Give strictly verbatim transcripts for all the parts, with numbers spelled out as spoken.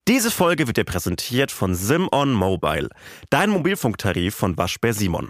Diese Folge wird dir präsentiert von SimOn Mobile, dein Mobilfunktarif von Waschbär Simon.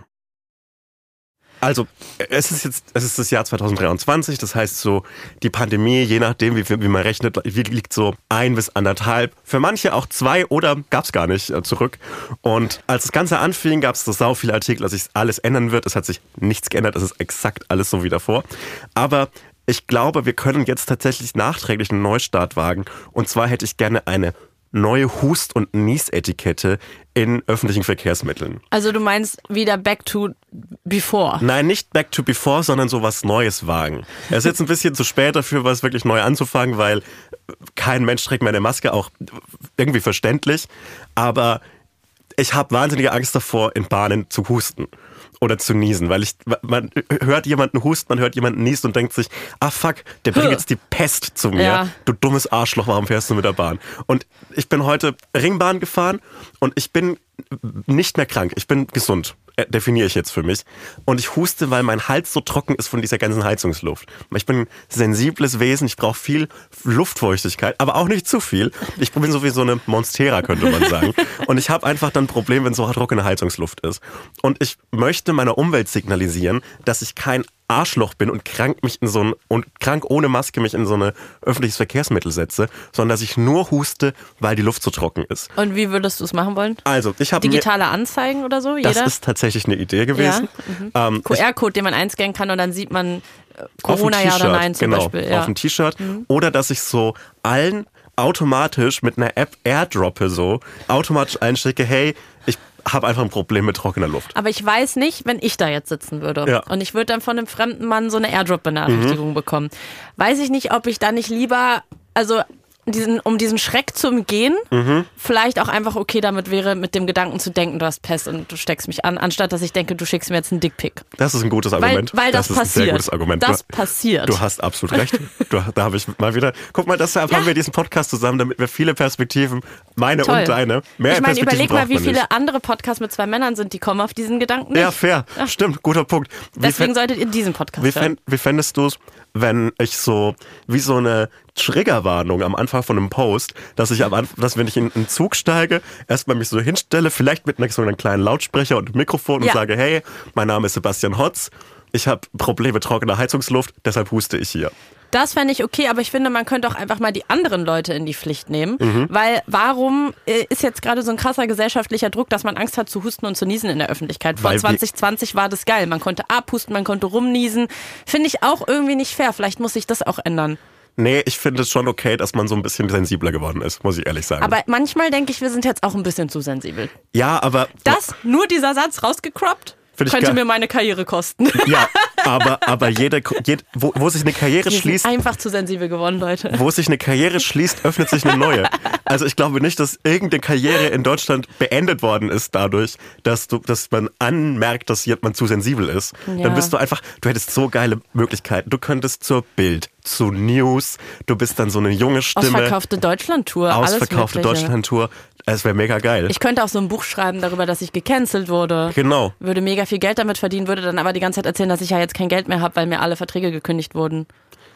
Also, es ist jetzt, es ist das Jahr zwanzig dreiundzwanzig, das heißt so, die Pandemie, je nachdem, wie, wie man rechnet, liegt so ein bis anderthalb, für manche auch zwei oder gab's gar nicht äh, zurück. Und als das Ganze anfing, gab's so sau viele Artikel, dass sich alles ändern wird. Es hat sich nichts geändert, es ist exakt alles so wie davor. Aber ich glaube, wir können jetzt tatsächlich nachträglich einen Neustart wagen. Und zwar hätte ich gerne eine neue Hust- und Niesetikette in öffentlichen Verkehrsmitteln. Also du meinst wieder back to before? Nein, nicht back to before, sondern so was Neues wagen. Es ist jetzt ein bisschen zu spät dafür, was wirklich neu anzufangen, weil kein Mensch trägt mehr eine Maske, auch irgendwie verständlich. Aber ich habe wahnsinnige Angst davor, in Bahnen zu husten oder zu niesen, weil ich, man hört jemanden husten, man hört jemanden niesen und denkt sich, ah fuck, der bringt jetzt die Pest zu mir. Ja. Du dummes Arschloch, warum fährst du mit der Bahn? Und ich bin heute Ringbahn gefahren und ich bin nicht mehr krank, ich bin gesund. Definiere ich jetzt für mich. Und ich huste, weil mein Hals so trocken ist von dieser ganzen Heizungsluft. Ich bin ein sensibles Wesen, ich brauche viel Luftfeuchtigkeit, aber auch nicht zu viel. Ich bin so wie so eine Monstera, könnte man sagen. Und ich habe einfach dann ein Problem, wenn so trockene Heizungsluft ist. Und ich möchte meiner Umwelt signalisieren, dass ich kein Arschloch bin und krank mich in so ein, und krank ohne Maske mich in so ein öffentliches Verkehrsmittel setze, sondern dass ich nur huste, weil die Luft so trocken ist. Und wie würdest du es machen wollen? Also, ich habe digitale Anzeigen oder so? Jeder? Das ist tatsächlich eine Idee gewesen. Ja? Mhm. ähm, Q R-Code, den man einscannen kann und dann sieht man Corona ja oder nein zum genau, Beispiel. Ja. Auf ein T-Shirt. Mhm. Oder dass ich so allen automatisch mit einer App airdroppe so, automatisch einschicke, hey, ich habe einfach ein Problem mit trockener Luft. Aber ich weiß nicht, wenn ich da jetzt sitzen würde ja. und ich würde dann von einem fremden Mann so eine Airdrop-Benachrichtigung mhm. bekommen, weiß ich nicht, ob ich da nicht lieber, also diesen, um diesen Schreck zu umgehen, mhm. vielleicht auch einfach okay damit wäre, mit dem Gedanken zu denken, du hast Pest und du steckst mich an, anstatt dass ich denke, du schickst mir jetzt einen Dickpick. Das ist ein gutes Argument. Weil, weil das, das ist passiert. Ein sehr gutes Argument. Das du, passiert. Du hast absolut recht. Du, da habe ich mal wieder, guck mal, deshalb ja. haben wir diesen Podcast zusammen, damit wir viele Perspektiven, meine Toll. und deine, mehr ich meine, überleg mal, wie viele nicht. andere Podcasts mit zwei Männern sind, die kommen auf diesen Gedanken nicht. Ja, fair. Ja. Stimmt, guter Punkt. Wie Deswegen fänd, solltet ihr diesen Podcast wie hören. Fänd, wie fändest du es, wenn ich so, wie so eine Triggerwarnung am Anfang von einem Post, dass ich am Anfang, dass wenn ich in einen Zug steige, erstmal mich so hinstelle, vielleicht mit so einem kleinen Lautsprecher und Mikrofon und ja. sage, hey, mein Name ist Sebastian Hotz, ich habe Probleme mit trockener Heizungsluft, deshalb huste ich hier. Das fände ich okay, aber ich finde, man könnte auch einfach mal die anderen Leute in die Pflicht nehmen, mhm. weil warum ist jetzt gerade so ein krasser gesellschaftlicher Druck, dass man Angst hat zu husten und zu niesen in der Öffentlichkeit? Vor weil zwanzig zwanzig war das geil, man konnte abhusten, man konnte rumniesen, finde ich auch irgendwie nicht fair, vielleicht muss sich das auch ändern. Nee, ich finde es schon okay, dass man so ein bisschen sensibler geworden ist, muss ich ehrlich sagen. Aber manchmal denke ich, wir sind jetzt auch ein bisschen zu sensibel. Ja, aber... Das, nur dieser Satz rausgecroppt, könnte mir meine Karriere kosten. Ja, aber, aber jede, jede wo, wo sich eine Karriere wir schließt... sind einfach zu sensibel geworden, Leute. Wo sich eine Karriere schließt, öffnet sich eine neue. Also ich glaube nicht, dass irgendeine Karriere in Deutschland beendet worden ist dadurch, dass du, dass man anmerkt, dass jemand zu sensibel ist. Ja. Dann bist du einfach, du hättest so geile Möglichkeiten. Du könntest zur Bild, zu News, du bist dann so eine junge Stimme. Ausverkaufte Deutschland-Tour, alles Ausverkaufte Deutschland-Tour. Es wäre mega geil. Ich könnte auch so ein Buch schreiben darüber, dass ich gecancelt wurde. Genau. Würde mega viel Geld damit verdienen, würde dann aber die ganze Zeit erzählen, dass ich ja jetzt kein Geld mehr habe, weil mir alle Verträge gekündigt wurden.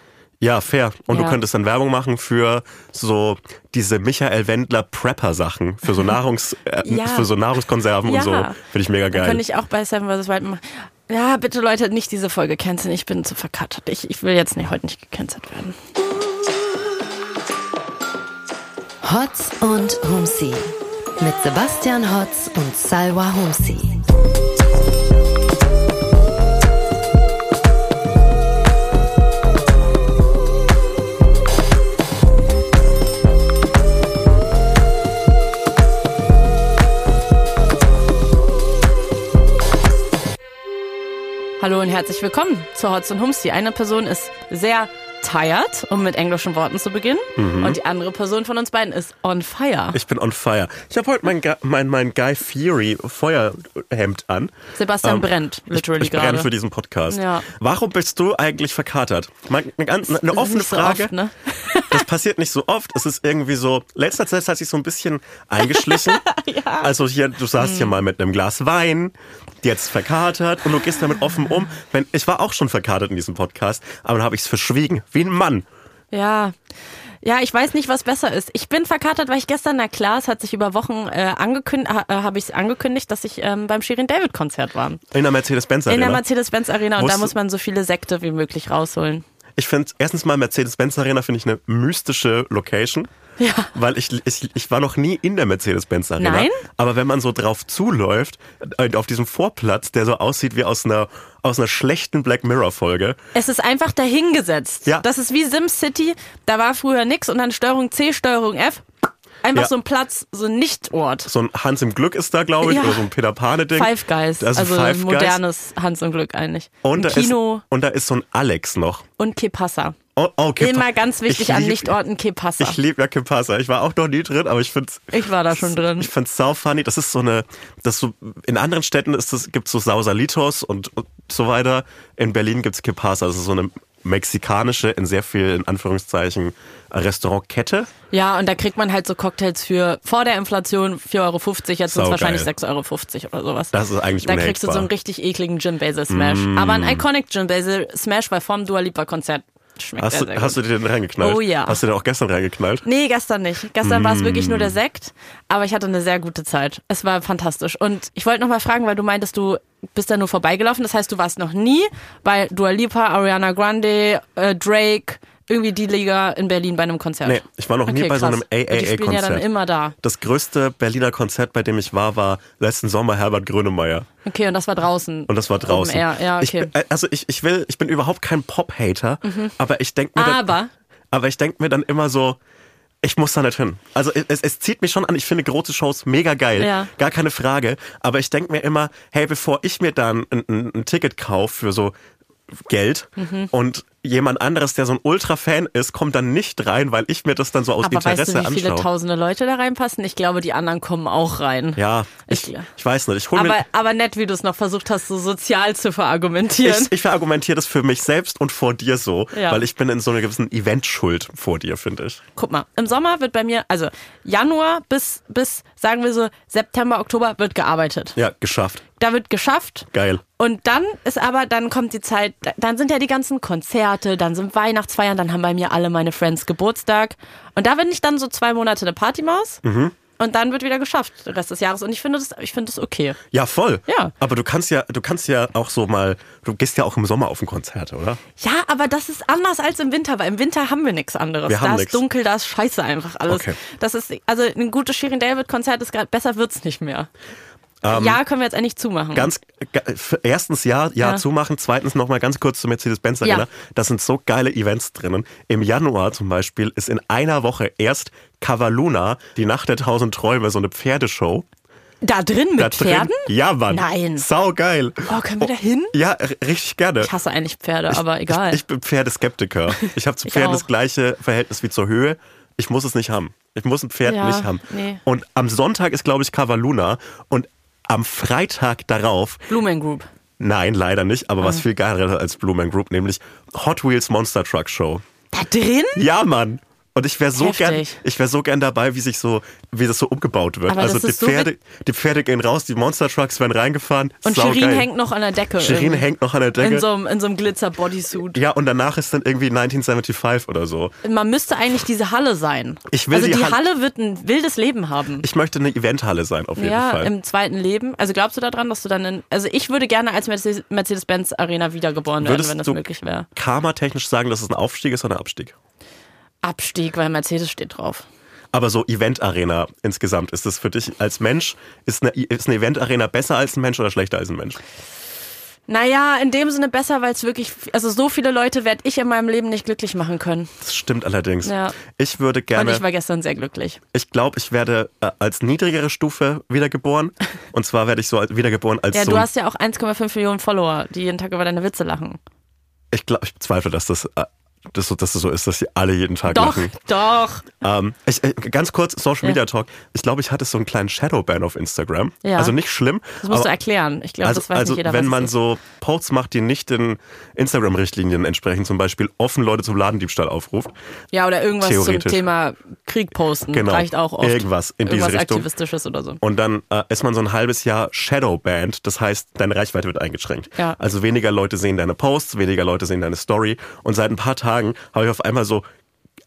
Ja, fair. Und ja. du könntest dann Werbung machen für so diese Michael Wendler Prepper-Sachen, für so Nahrungs, äh, ja. für so Nahrungskonserven ja. und so. Finde ich mega geil. Dann könnte ich auch bei Seven versus. Wild machen. Ja, bitte Leute, nicht diese Folge canceln. Ich bin zu verkattert. Ich, ich will jetzt nicht, heute nicht gecancelt werden. Hotz und Humsi mit Sebastian Hotz und Salwa Humsi. Hallo und herzlich willkommen zu Hotz und Humsi. Eine Person ist sehr tired, um mit englischen Worten zu beginnen. Mhm. Und die andere Person von uns beiden ist on fire. Ich bin on fire. Ich habe heute mein, mein, mein Guy Fieri Feuerhemd an. Sebastian ähm, brennt, literally ich, ich brenne gerade. für diesen Podcast. Ja. Warum bist du eigentlich verkatert? Eine, eine, eine offene so Frage. Oft, ne? Das passiert nicht so oft. Es ist irgendwie so, letzter Zeit hat sich so ein bisschen eingeschlichen. Ja. Also hier, du saßt hm. hier mal mit einem Glas Wein, jetzt verkatert und du gehst damit offen um. Wenn, ich war auch schon verkatert in diesem Podcast, aber dann habe ich es verschwiegen, wie ein Mann. Ja, Ja, ich weiß nicht, was besser ist. Ich bin verkatert, weil ich gestern, na klar, es hat sich über Wochen äh, angekündigt, äh, habe ich angekündigt, dass ich ähm, beim Shirin David Konzert war. In der Mercedes-Benz Arena? In der Mercedes-Benz Arena und Wusst da muss man so viele Sekte wie möglich rausholen. Ich finde, erstens mal Mercedes-Benz Arena finde ich eine mystische Location. Ja. Weil ich, ich, ich war noch nie in der Mercedes-Benz Arena. Nein? Aber wenn man so drauf zuläuft, äh, auf diesem Vorplatz, der so aussieht wie aus einer, aus einer schlechten Black Mirror-Folge. Es ist einfach dahingesetzt. Ja. Das ist wie SimCity, da war früher nix und dann Steuerung C, Steuerung F. Einfach Ja. so ein Platz, so ein Nichtort. So ein Hans im Glück ist da, glaube ich, Ja. oder so ein Peter Pane-Ding. Five Guys, Also also Five ein Guys. modernes Hans und Glück eigentlich. Und ein da Kino Ist, und da ist so ein Alex noch. und Kepassa. Oh, oh, Kepa- Immer ganz wichtig Ich an lieb- Nichtorten Kepassa. Ich liebe ja Kepassa. Ich war auch noch nie drin, aber ich find's. Ich war da schon drin. Ich find's sau funny. Das ist so eine, das so, in anderen Städten ist es, gibt's so Sausalitos und, und so weiter. In Berlin gibt's Kepassa. Das ist so eine mexikanische, in sehr viel, in Anführungszeichen, Restaurantkette. Ja, und da kriegt man halt so Cocktails für vor der Inflation vier Euro fünfzig, jetzt sind es Saugeil. wahrscheinlich sechs Euro fünfzig oder sowas. Das ist eigentlich Da kriegst du so einen unhatebar. richtig ekligen Gin Basil Smash. Mm. Aber ein Iconic Gin Basil Smash, weil vom Dua Lipa Konzert schmeckt Hast der du, sehr hast du gut. dir den reingeknallt? Oh ja. Hast du den auch gestern reingeknallt? Nee, gestern nicht. Gestern Mm. war es wirklich nur der Sekt, aber ich hatte eine sehr gute Zeit. Es war fantastisch. Und ich wollte noch mal fragen, weil du meintest, du bist da nur vorbeigelaufen. Das heißt, du warst noch nie bei Dua Lipa, Ariana Grande, äh, Drake, irgendwie die Liga in Berlin bei einem Konzert. Nee, ich war noch nie Okay, bei so krass. einem Und die spielen ja dann A A A-Konzert. immer da. Das größte Berliner Konzert, bei dem ich war, war letzten Sommer Herbert Grönemeyer. Okay, und das war draußen. Und das war draußen. Open Air. Ja, okay. Ich, also ich, ich will, ich bin überhaupt kein Pop-Hater, aber ich denke mir, dann- Aber aber ich denke mir dann immer so, ich muss da nicht hin. Also es, es zieht mich schon an, ich finde große Shows mega geil, Ja. gar keine Frage. Aber ich denke mir immer, hey, bevor ich mir dann ein, ein, ein Ticket kaufe für so Geld Mhm. und jemand anderes, der so ein Ultra-Fan ist, kommt dann nicht rein, weil ich mir das dann so aus Aber Interesse weißt du, wie viele anschaue. tausende Leute da reinpassen? Ich glaube, die anderen kommen auch rein. Ja, Ich- ich, ich weiß nicht. Ich hol mir, Aber, aber nett, wie du es noch versucht hast, so sozial zu verargumentieren. Ich, ich verargumentiere das für mich selbst und vor dir so, Ja. weil ich bin in so einer gewissen Eventschuld vor dir, finde ich. Guck mal, im Sommer wird bei mir, also Januar bis, bis, sagen wir so, September, Oktober wird gearbeitet. Ja, geschafft. Da wird geschafft. Geil. Und dann ist aber, dann kommt die Zeit, dann sind ja die ganzen Konzerte, dann sind Weihnachtsfeiern, dann haben bei mir alle meine Friends Geburtstag. Und da bin ich dann so zwei Monate eine Partymaus. Mhm. Und dann wird wieder geschafft, den Rest des Jahres. Und ich finde das, ich finde das okay. Ja, voll. Ja. Aber du kannst ja, du kannst ja auch so mal, du gehst ja auch im Sommer auf ein Konzert, oder? Ja, aber das ist anders als im Winter, weil im Winter haben wir nichts anderes. Wir haben da nix. ist dunkel, da ist scheiße einfach alles. Okay. Das ist, also ein gutes Shirin David Konzert ist gerade, besser wird's nicht mehr. Ja, können wir jetzt endlich zumachen. Ganz, ga- f- erstens ja, ja, Ja. zumachen. Zweitens nochmal ganz kurz zur Mercedes-Benz Arena. Ja. Da sind so geile Events drinnen. Im Januar zum Beispiel ist in einer Woche erst Cavaluna, die Nacht der tausend Träume, so eine Pferdeshow. Da drin mit Da drin- Pferden? Ja, Mann. Nein. Sau geil. Oh, können wir da hin? Ja, r- richtig gerne. Ich hasse eigentlich Pferde, aber egal. Ich, ich bin Pferdeskeptiker. Ich habe zu Ich Pferden auch. das gleiche Verhältnis wie zur Höhe. Ich muss es nicht haben. Ich muss ein Pferd Ja, nicht haben. nee. Und am Sonntag ist, glaube ich, Cavaluna. Und am Freitag darauf, Blue Man Group. nein, leider nicht, aber Ah. was viel geiler als Blue Man Group, nämlich Hot Wheels Monster Truck Show. Da drin? Ja, Mann. Und ich wäre so Heftig. gern, ich wäre so gern dabei, wie sich so, wie das so umgebaut wird. Aber also das die ist so Pferde, die Pferde gehen raus, die Monster Trucks werden reingefahren. Und Sau Shirin geil. hängt noch an der Decke. Shirin irgendwie. hängt noch an der Decke. In so einem, in so einem Glitzer-Bodysuit. Ja, und danach ist dann irgendwie neunzehnhundertfünfundsiebzig oder so. Man müsste eigentlich diese Halle sein. Ich will also die die Halle- Halle wird ein wildes Leben haben. Ich möchte eine Eventhalle sein, auf jeden Ja, Fall. im zweiten Leben. Also glaubst du daran, dass du dann in, also ich würde gerne als Mercedes- Mercedes-Benz Arena wiedergeboren werden, Würdest wenn das du möglich wäre. karmatechnisch sagen, dass es ein Aufstieg ist oder ein Abstieg? Abstieg, weil Mercedes steht drauf. Aber so Event-Arena insgesamt, ist das für dich als Mensch, ist eine, ist eine Event-Arena besser als ein Mensch oder schlechter als ein Mensch? Naja, in dem Sinne besser, weil es wirklich, also so viele Leute werde ich in meinem Leben nicht glücklich machen können. Das stimmt allerdings. Ja. Ich würde Und gerne, ich war gestern sehr glücklich. ich glaube, ich werde äh, als niedrigere Stufe wiedergeboren. Und zwar werde ich so als- wiedergeboren als Ja, so du ein, hast ja auch eins Komma fünf Millionen Follower, die jeden Tag über deine Witze lachen. ich glaube, ich bezweifle, dass das, äh, dass, so- dass das so ist, dass sie alle jeden Tag Doch, lachen. doch. Ähm, ich, äh, ganz kurz, Social Ja. Media Talk. Ich glaube, ich hatte so einen kleinen Shadowban auf Instagram. Ja. Also nicht schlimm. Das musst aber du erklären. Ich glaube, Also, das weiß also nicht jeder, wenn was man es ist. so Posts macht, die nicht den Instagram-Richtlinien entsprechen, zum Beispiel offen Leute zum Ladendiebstahl aufruft. Ja, oder irgendwas zum theoretisch. Thema Krieg posten. Genau. Reicht auch oft. Irgendwas in diese irgendwas Richtung. Aktivistisches oder so. Und dann äh, ist man so ein halbes Jahr Shadowbanned, das heißt, deine Reichweite wird eingeschränkt. Ja. Also weniger Leute sehen deine Posts, weniger Leute sehen deine Story. Und seit ein paar Tagen habe ich auf einmal so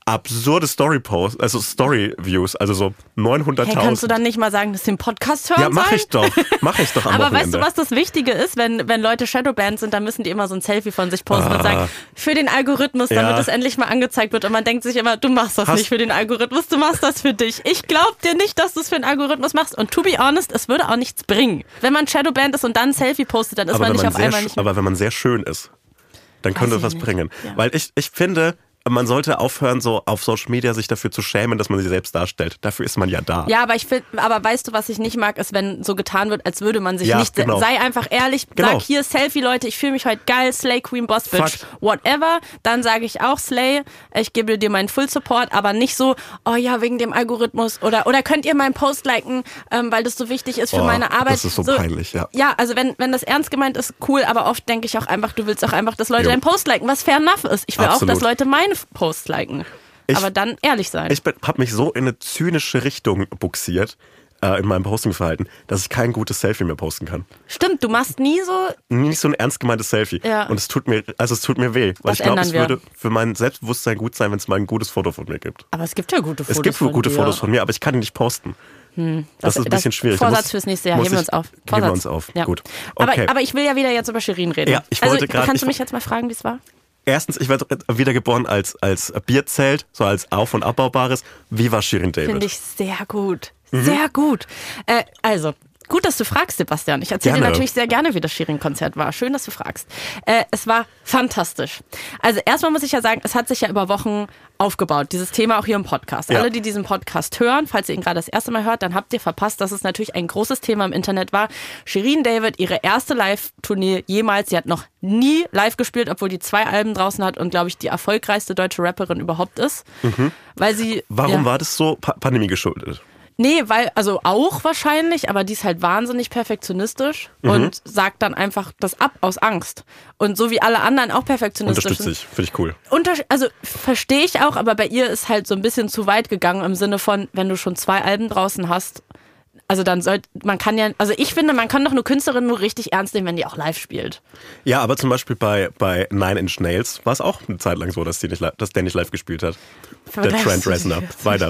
absurde Story-Posts, also Story-Views, also so neunhunderttausend. Hey, kannst du dann nicht mal sagen, dass sie den Podcast hören Ja, mach sollen? ich doch. Mach ich doch am Aber Wochenende. weißt du, was das Wichtige ist, wenn, wenn Leute Shadowbanned sind, dann müssen die immer so ein Selfie von sich posten Ah. und sagen, für den Algorithmus, damit Ja. es endlich mal angezeigt wird. Und man denkt sich immer, du machst das Hast- nicht für den Algorithmus, du machst das für dich. Ich glaub dir nicht, dass du es für den Algorithmus machst. Und to be honest, es würde auch nichts bringen. Wenn man Shadowbanned ist und dann ein Selfie postet, dann ist aber man wenn nicht man auf sehr, einmal sch- nicht mehr. aber wenn man sehr schön ist, dann könnte Weiß das was ich nicht. bringen. Ja. Weil ich, ich finde, man sollte aufhören, so auf Social Media sich dafür zu schämen, dass man sich selbst darstellt. Dafür ist man ja da. Ja, aber ich finde, aber weißt du, was ich nicht mag, ist, wenn so getan wird, als würde man sich Ja, nicht. genau. Sei einfach ehrlich, Genau. sag hier Selfie, Leute, ich fühle mich heute geil, Slay Queen Boss Bitch, Fakt. whatever. Dann sage ich auch Slay, ich gebe dir meinen Full Support, aber nicht so, oh ja, wegen dem Algorithmus oder oder könnt ihr meinen Post liken, ähm, weil das so wichtig ist für Oh, meine Arbeit. das ist so peinlich, ja. Ja, also wenn wenn das ernst gemeint ist, cool, aber oft denke ich auch einfach, du willst auch einfach, dass Leute Jo. deinen Post liken, was fair enough ist. Ich will Absolut. auch, dass Leute meine Posts liken. Ich- aber dann ehrlich sein. Ich habe mich so in eine zynische Richtung buxiert äh, in meinem Postingverhalten, dass ich kein gutes Selfie mehr posten kann. Stimmt, du machst nie so. Nicht so ein ernst gemeintes Selfie. Ja. Und es tut mir, also es tut mir weh, weil Das ich glaube, ändern es wir. würde für mein Selbstbewusstsein gut sein, wenn es mal ein gutes Foto von mir gibt. Aber es gibt ja gute Fotos. Es gibt von gute dir. Fotos von mir, aber ich kann die nicht posten. Das, ist ein bisschen schwierig. Da Vorsatz muss- fürs nächste Jahr. muss Heben wir ich- uns auf. Heben wir Vorsatz. uns auf. Ja. Gut. Okay. Aber, aber ich will ja wieder jetzt über Shirin reden. Ja, ich wollte also, grad- Kannst ich- du mich jetzt mal fragen, wie es war? Erstens, ich werde wiedergeboren als, als Bierzelt, so als auf- und abbaubares. Wie war Shirin David? Finde ich sehr gut. Mhm. Sehr gut. Äh, also, gut, dass du fragst, Sebastian. Ich erzähle dir Gerne. natürlich sehr gerne, wie das Shirin-Konzert war. Schön, dass du fragst. Äh, es war fantastisch. Also erstmal muss ich ja sagen, es hat sich ja über Wochen aufgebaut, dieses Thema auch hier im Podcast. Ja. Alle, die diesen Podcast hören, falls ihr ihn gerade das erste Mal hört, dann habt ihr verpasst, dass es natürlich ein großes Thema im Internet war. Shirin David, ihre erste Live-Tournee jemals. Sie hat noch nie live gespielt, obwohl die zwei Alben draußen hat und, glaube ich, die erfolgreichste deutsche Rapperin überhaupt ist. Weil sie, Warum ja. war das so pa Pandemie geschuldet? Nee, weil, also auch wahrscheinlich, aber die ist halt wahnsinnig perfektionistisch Mhm. und sagt dann einfach das ab aus Angst. Und so wie alle anderen auch perfektionistisch Unterstütze sind. ich, finde ich cool. Unter also verstehe ich auch, aber bei ihr ist halt so ein bisschen zu weit gegangen im Sinne von, wenn du schon zwei Alben draußen hast, also dann sollte, man kann ja, also ich finde, man kann doch eine Künstlerin nur richtig ernst nehmen, wenn die auch live spielt. Ja, aber zum Beispiel bei, bei Nine Inch Nails war es auch eine Zeit lang so, dass, die nicht, li- dass der nicht live gespielt hat. Der Trent Reznor. Weiter.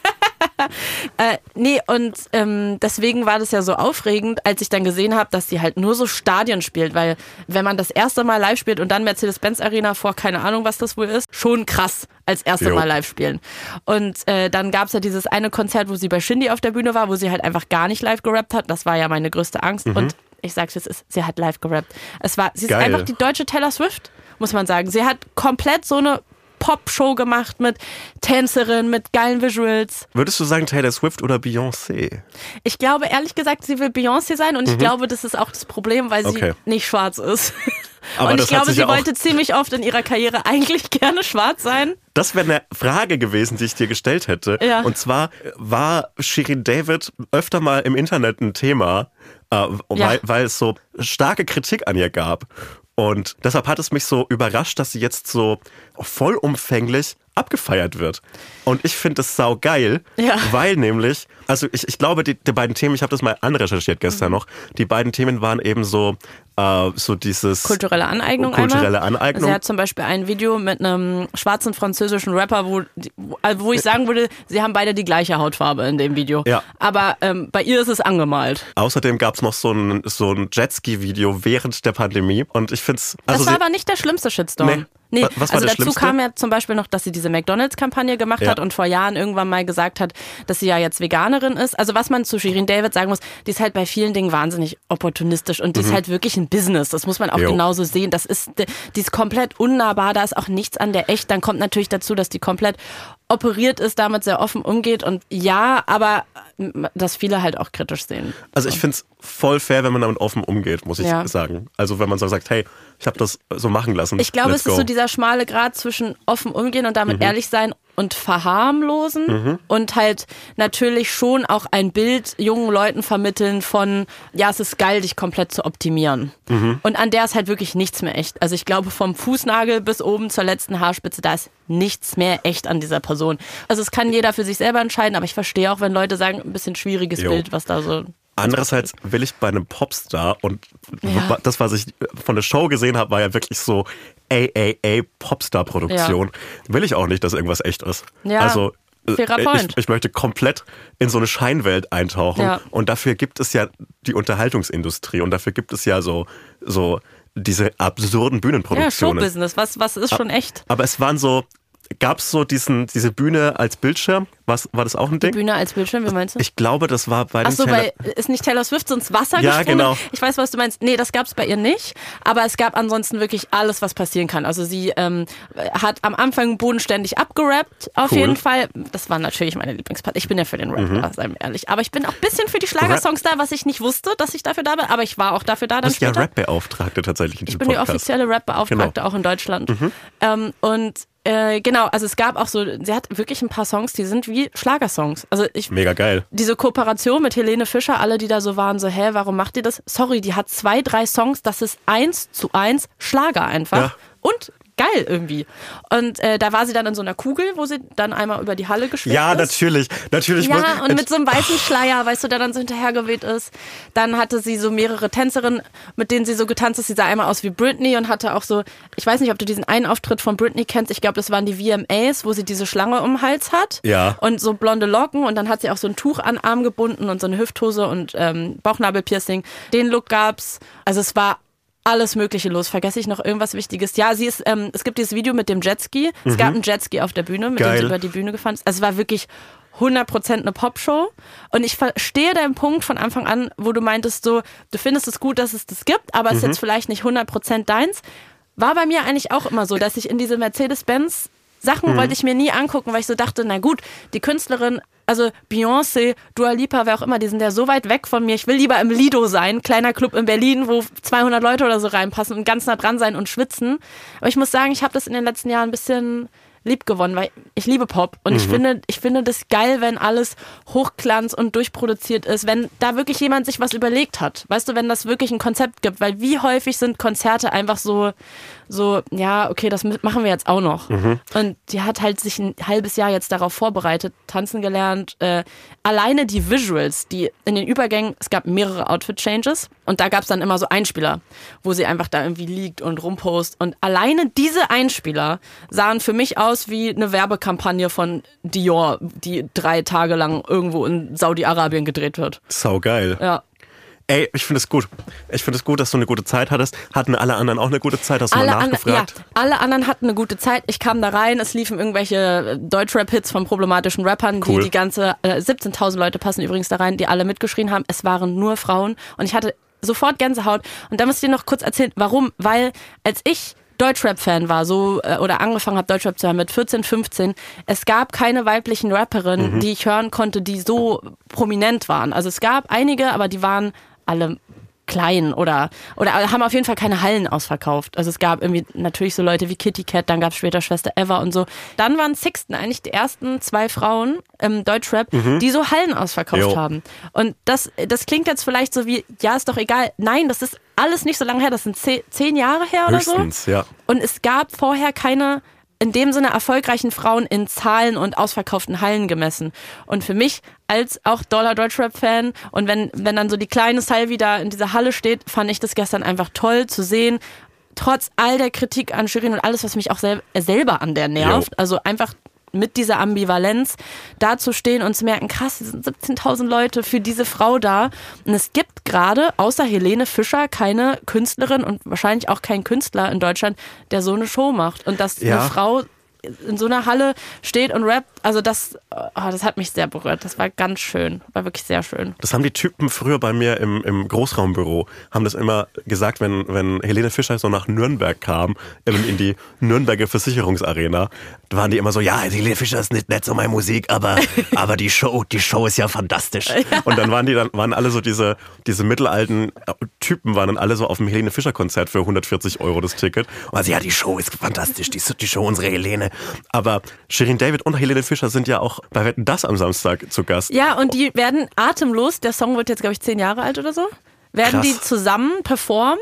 Äh, nee, und ähm, deswegen war das ja so aufregend, als ich dann gesehen habe, dass sie halt nur so Stadien spielt, weil wenn man das erste Mal live spielt und dann Mercedes-Benz Arena vor, keine Ahnung, was das wohl ist, schon krass als erste Jo. Mal live spielen. Und äh, dann gab es ja dieses eine Konzert, wo sie bei Shindy auf der Bühne war, wo sie halt einfach gar nicht live gerappt hat. Das war ja meine größte Angst. Mhm. Und ich sag's jetzt, ist, sie hat live gerappt. Es war, sie ist Geil. einfach die deutsche Taylor Swift, muss man sagen. Sie hat komplett so eine Pop-Show gemacht mit Tänzerin, mit geilen Visuals. Würdest du sagen Taylor Swift oder Beyoncé? Ich glaube, ehrlich gesagt, sie will Beyoncé sein und ich glaube, das ist auch das Problem, weil sie Okay. nicht schwarz ist. Aber und das ich hat glaube, sich sie ja auch- wollte ziemlich oft in ihrer Karriere eigentlich gerne schwarz sein. Das wäre eine Frage gewesen, die ich dir gestellt hätte. Ja. Und zwar war Shirin David öfter mal im Internet ein Thema, äh, Ja. weil, weil es so starke Kritik an ihr gab. Und deshalb hat es mich so überrascht, dass sie jetzt so vollumfänglich abgefeiert wird. Und ich finde das saugeil, Ja. weil nämlich, also ich, ich glaube, die, die beiden Themen, ich habe das mal anrecherchiert gestern Mhm. noch, die beiden Themen waren eben so, äh, so dieses... Kulturelle Aneignung Kulturelle einmal. Aneignung. Sie hat zum Beispiel ein Video mit einem schwarzen französischen Rapper, wo, wo, also wo ich sagen würde, sie haben beide die gleiche Hautfarbe in dem Video. Ja. Aber ähm, bei ihr ist es angemalt. Außerdem gab es noch so ein, so ein Jetski-Video während der Pandemie. Und ich finde es... Das Also war sie- aber nicht der schlimmste Shitstorm. Nee. Nee, Was war also der dazu schlimmste? kam ja zum Beispiel noch, dass sie diese McDonalds-Kampagne gemacht Ja. hat und vor Jahren irgendwann mal gesagt hat, dass sie ja jetzt Veganerin ist. Also was man zu Shirin David sagen muss, die ist halt bei vielen Dingen wahnsinnig opportunistisch und die ist halt wirklich ein Business. Das muss man auch Mhm. Jo. genauso sehen. Das ist, die ist komplett unnahbar, da ist auch nichts an der echt. Dann kommt natürlich dazu, dass die komplett operiert ist, damit sehr offen umgeht und ja, aber dass viele halt auch kritisch sehen. Also ich finde es voll fair, wenn man damit offen umgeht, muss ich Ja. sagen. Also wenn man so sagt, hey, ich habe das so machen lassen. Ich glaube, let's es ist go. so dieser schmale Grat zwischen offen umgehen und damit ehrlich sein und verharmlosen und halt natürlich schon auch ein Bild jungen Leuten vermitteln von, ja, es ist geil, dich komplett zu optimieren. Und an der ist halt wirklich nichts mehr echt. Also ich glaube, vom Fußnagel bis oben zur letzten Haarspitze, da ist nichts mehr echt an dieser Person. Also es kann jeder für sich selber entscheiden, aber ich verstehe auch, wenn Leute sagen, ein bisschen schwieriges Jo. Bild, was da so... Andererseits will ich bei einem Popstar und Ja. das, was ich von der Show gesehen habe, war ja wirklich so A A A Popstar-Produktion. Ja. Will ich auch nicht, dass irgendwas echt ist. Ja. Also Fairer Point. Ich, ich möchte komplett in so eine Scheinwelt eintauchen. Ja. Und dafür gibt es ja die Unterhaltungsindustrie und dafür gibt es ja so, so diese absurden Bühnenproduktionen. Ja, Showbusiness, was, was ist schon echt? Aber es waren so, gab es so diesen, diese Bühne als Bildschirm? Was, war das auch ein Ding? Die Bühne als Bildschirm, wie meinst du? Ich glaube, das war bei dem Achso, Taylor... bei, ist nicht Taylor Swift so ins Wasser ja, gesprungen? Genau. Ich weiß, was du meinst. Nee, das gab es bei ihr nicht. Aber es gab ansonsten wirklich alles, was passieren kann. Also sie ähm, hat am Anfang bodenständig abgerappt, auf cool. jeden Fall. Das war natürlich meine Lieblingspart. Ich bin ja für den Rap mhm. da, seien wir ehrlich. Aber ich bin auch ein bisschen für die Schlagersongs da, was ich nicht wusste, dass ich dafür da bin. Aber ich war auch dafür da dann du bist später. ja Rap-Beauftragte tatsächlich in diesem Ich bin Podcast. die offizielle Rap-Beauftragte genau. auch in Deutschland. Mhm. Ähm, und Äh, genau, also es gab auch so, sie hat wirklich ein paar Songs, die sind wie Schlagersongs. Also ich, mega geil. Diese Kooperation mit Helene Fischer, alle, die da so waren, so, hä, warum macht ihr das? Sorry, die hat zwei, drei Songs, das ist eins zu eins Schlager einfach. Ja. Und geil irgendwie. Und äh, da war sie dann in so einer Kugel, wo sie dann einmal über die Halle geschwebt ja, ist. Ja, natürlich. natürlich. Ja, und mit so einem weißen Schleier, weißt du, der dann so hinterhergeweht ist. Dann hatte sie so mehrere Tänzerinnen, mit denen sie so getanzt ist. Sie sah einmal aus wie Britney und hatte auch so, ich weiß nicht, ob du diesen einen Auftritt von Britney kennst. Ich glaube, das waren die V M As, wo sie diese Schlange um den Hals hat. Ja. Und so blonde Locken. Und dann hat sie auch so ein Tuch an den Arm gebunden und so eine Hüfthose und ähm, Bauchnabelpiercing. Den Look gab's. Also es war alles Mögliche los. Vergesse ich noch irgendwas Wichtiges? Ja, sie ist, ähm, es gibt dieses Video mit dem Jetski. Es mhm. gab einen Jetski auf der Bühne, mit Geil. dem sie über die Bühne gefahren ist. Also es war wirklich hundert Prozent eine Popshow. Und ich verstehe deinen Punkt von Anfang an, wo du meintest so, du findest es gut, dass es das gibt, aber es mhm. ist jetzt vielleicht nicht hundert Prozent deins. War bei mir eigentlich auch immer so, dass ich in diese Mercedes-Benz Sachen mhm. wollte ich mir nie angucken, weil ich so dachte, na gut, die Künstlerin, also Beyoncé, Dua Lipa, wer auch immer, die sind ja so weit weg von mir. Ich will lieber im Lido sein, kleiner Club in Berlin, wo zweihundert Leute oder so reinpassen und ganz nah dran sein und schwitzen. Aber ich muss sagen, ich habe das in den letzten Jahren ein bisschen lieb gewonnen, weil ich liebe Pop und mhm. ich finde, ich finde das geil, wenn alles Hochglanz und durchproduziert ist, wenn da wirklich jemand sich was überlegt hat. Weißt du, wenn das wirklich ein Konzept gibt, weil wie häufig sind Konzerte einfach so, so, ja, okay, das machen wir jetzt auch noch. Mhm. Und die hat halt sich ein halbes Jahr jetzt darauf vorbereitet, tanzen gelernt. Äh, alleine die Visuals, die in den Übergängen, es gab mehrere Outfit-Changes und da gab es dann immer so Einspieler, wo sie einfach da irgendwie liegt und rumpost. Und alleine diese Einspieler sahen für mich aus wie eine Werbekampagne von Dior, die drei Tage lang irgendwo in Saudi-Arabien gedreht wird. Sau geil. Ja. Ey, ich finde es gut. Ich finde es gut, dass du eine gute Zeit hattest. Hatten alle anderen auch eine gute Zeit? Hast du alle mal nachgefragt? An, ja, alle anderen hatten eine gute Zeit. Ich kam da rein, es liefen irgendwelche Deutschrap-Hits von problematischen Rappern, cool. die die ganze, äh, siebzehntausend Leute passen übrigens da rein, die alle mitgeschrien haben. Es waren nur Frauen und ich hatte sofort Gänsehaut. Und da muss ich dir noch kurz erzählen, warum. Weil als ich Deutschrap-Fan war, so äh, oder angefangen habe, Deutschrap zu hören mit vierzehn, fünfzehn. Es gab keine weiblichen Rapperinnen, mhm. die ich hören konnte, die so prominent waren. Also es gab einige, aber die waren alle klein oder oder haben auf jeden Fall keine Hallen ausverkauft. Also es gab irgendwie natürlich so Leute wie Kitty Cat, dann gab es später Schwester Eva und so. Dann waren Sixten eigentlich die ersten zwei Frauen im Deutschrap, mhm. die so Hallen ausverkauft jo. haben. Und das, das klingt jetzt vielleicht so wie, ja, ist doch egal. Nein, das ist alles nicht so lange her. Das sind zehn, zehn Jahre her oder Höchstens, so. Ja. Und es gab vorher keine in dem Sinne erfolgreichen Frauen in Zahlen und ausverkauften Hallen gemessen. Und für mich als auch Dollar Deutschrap-Fan und wenn, wenn dann so die kleine Salvi da in dieser Halle steht, fand ich das gestern einfach toll zu sehen. Trotz all der Kritik an Shirin und alles, was mich auch sel- selber an der nervt. Jo. Also einfach mit dieser Ambivalenz da zu stehen und zu merken, krass, es sind siebzehntausend Leute für diese Frau da. Und es gibt gerade, außer Helene Fischer, keine Künstlerin und wahrscheinlich auch kein Künstler in Deutschland, der so eine Show macht. Und dass ja. eine Frau in so einer Halle steht und rappt, also das, oh, das hat mich sehr berührt. Das war ganz schön, war wirklich sehr schön. Das haben die Typen früher bei mir im, im Großraumbüro, haben das immer gesagt, wenn, wenn Helene Fischer so nach Nürnberg kam, in die Nürnberger Versicherungsarena, da waren die immer so, ja, Helene Fischer ist nicht, nicht so meine Musik, aber, aber die Show, die Show ist ja fantastisch. Ja. Und dann waren die dann waren alle so diese, diese mittelalten Typen, waren dann alle so auf dem Helene Fischer Konzert für hundertvierzig Euro das Ticket. Und also ja, die Show ist fantastisch, die, die Show, unsere Helene. Aber Shirin David und Helene Fischer sind ja auch bei Wetten, dass am Samstag zu Gast. Ja, und die werden atemlos, der Song wird jetzt, glaube ich, zehn Jahre alt oder so, werden Krass. die zusammen performen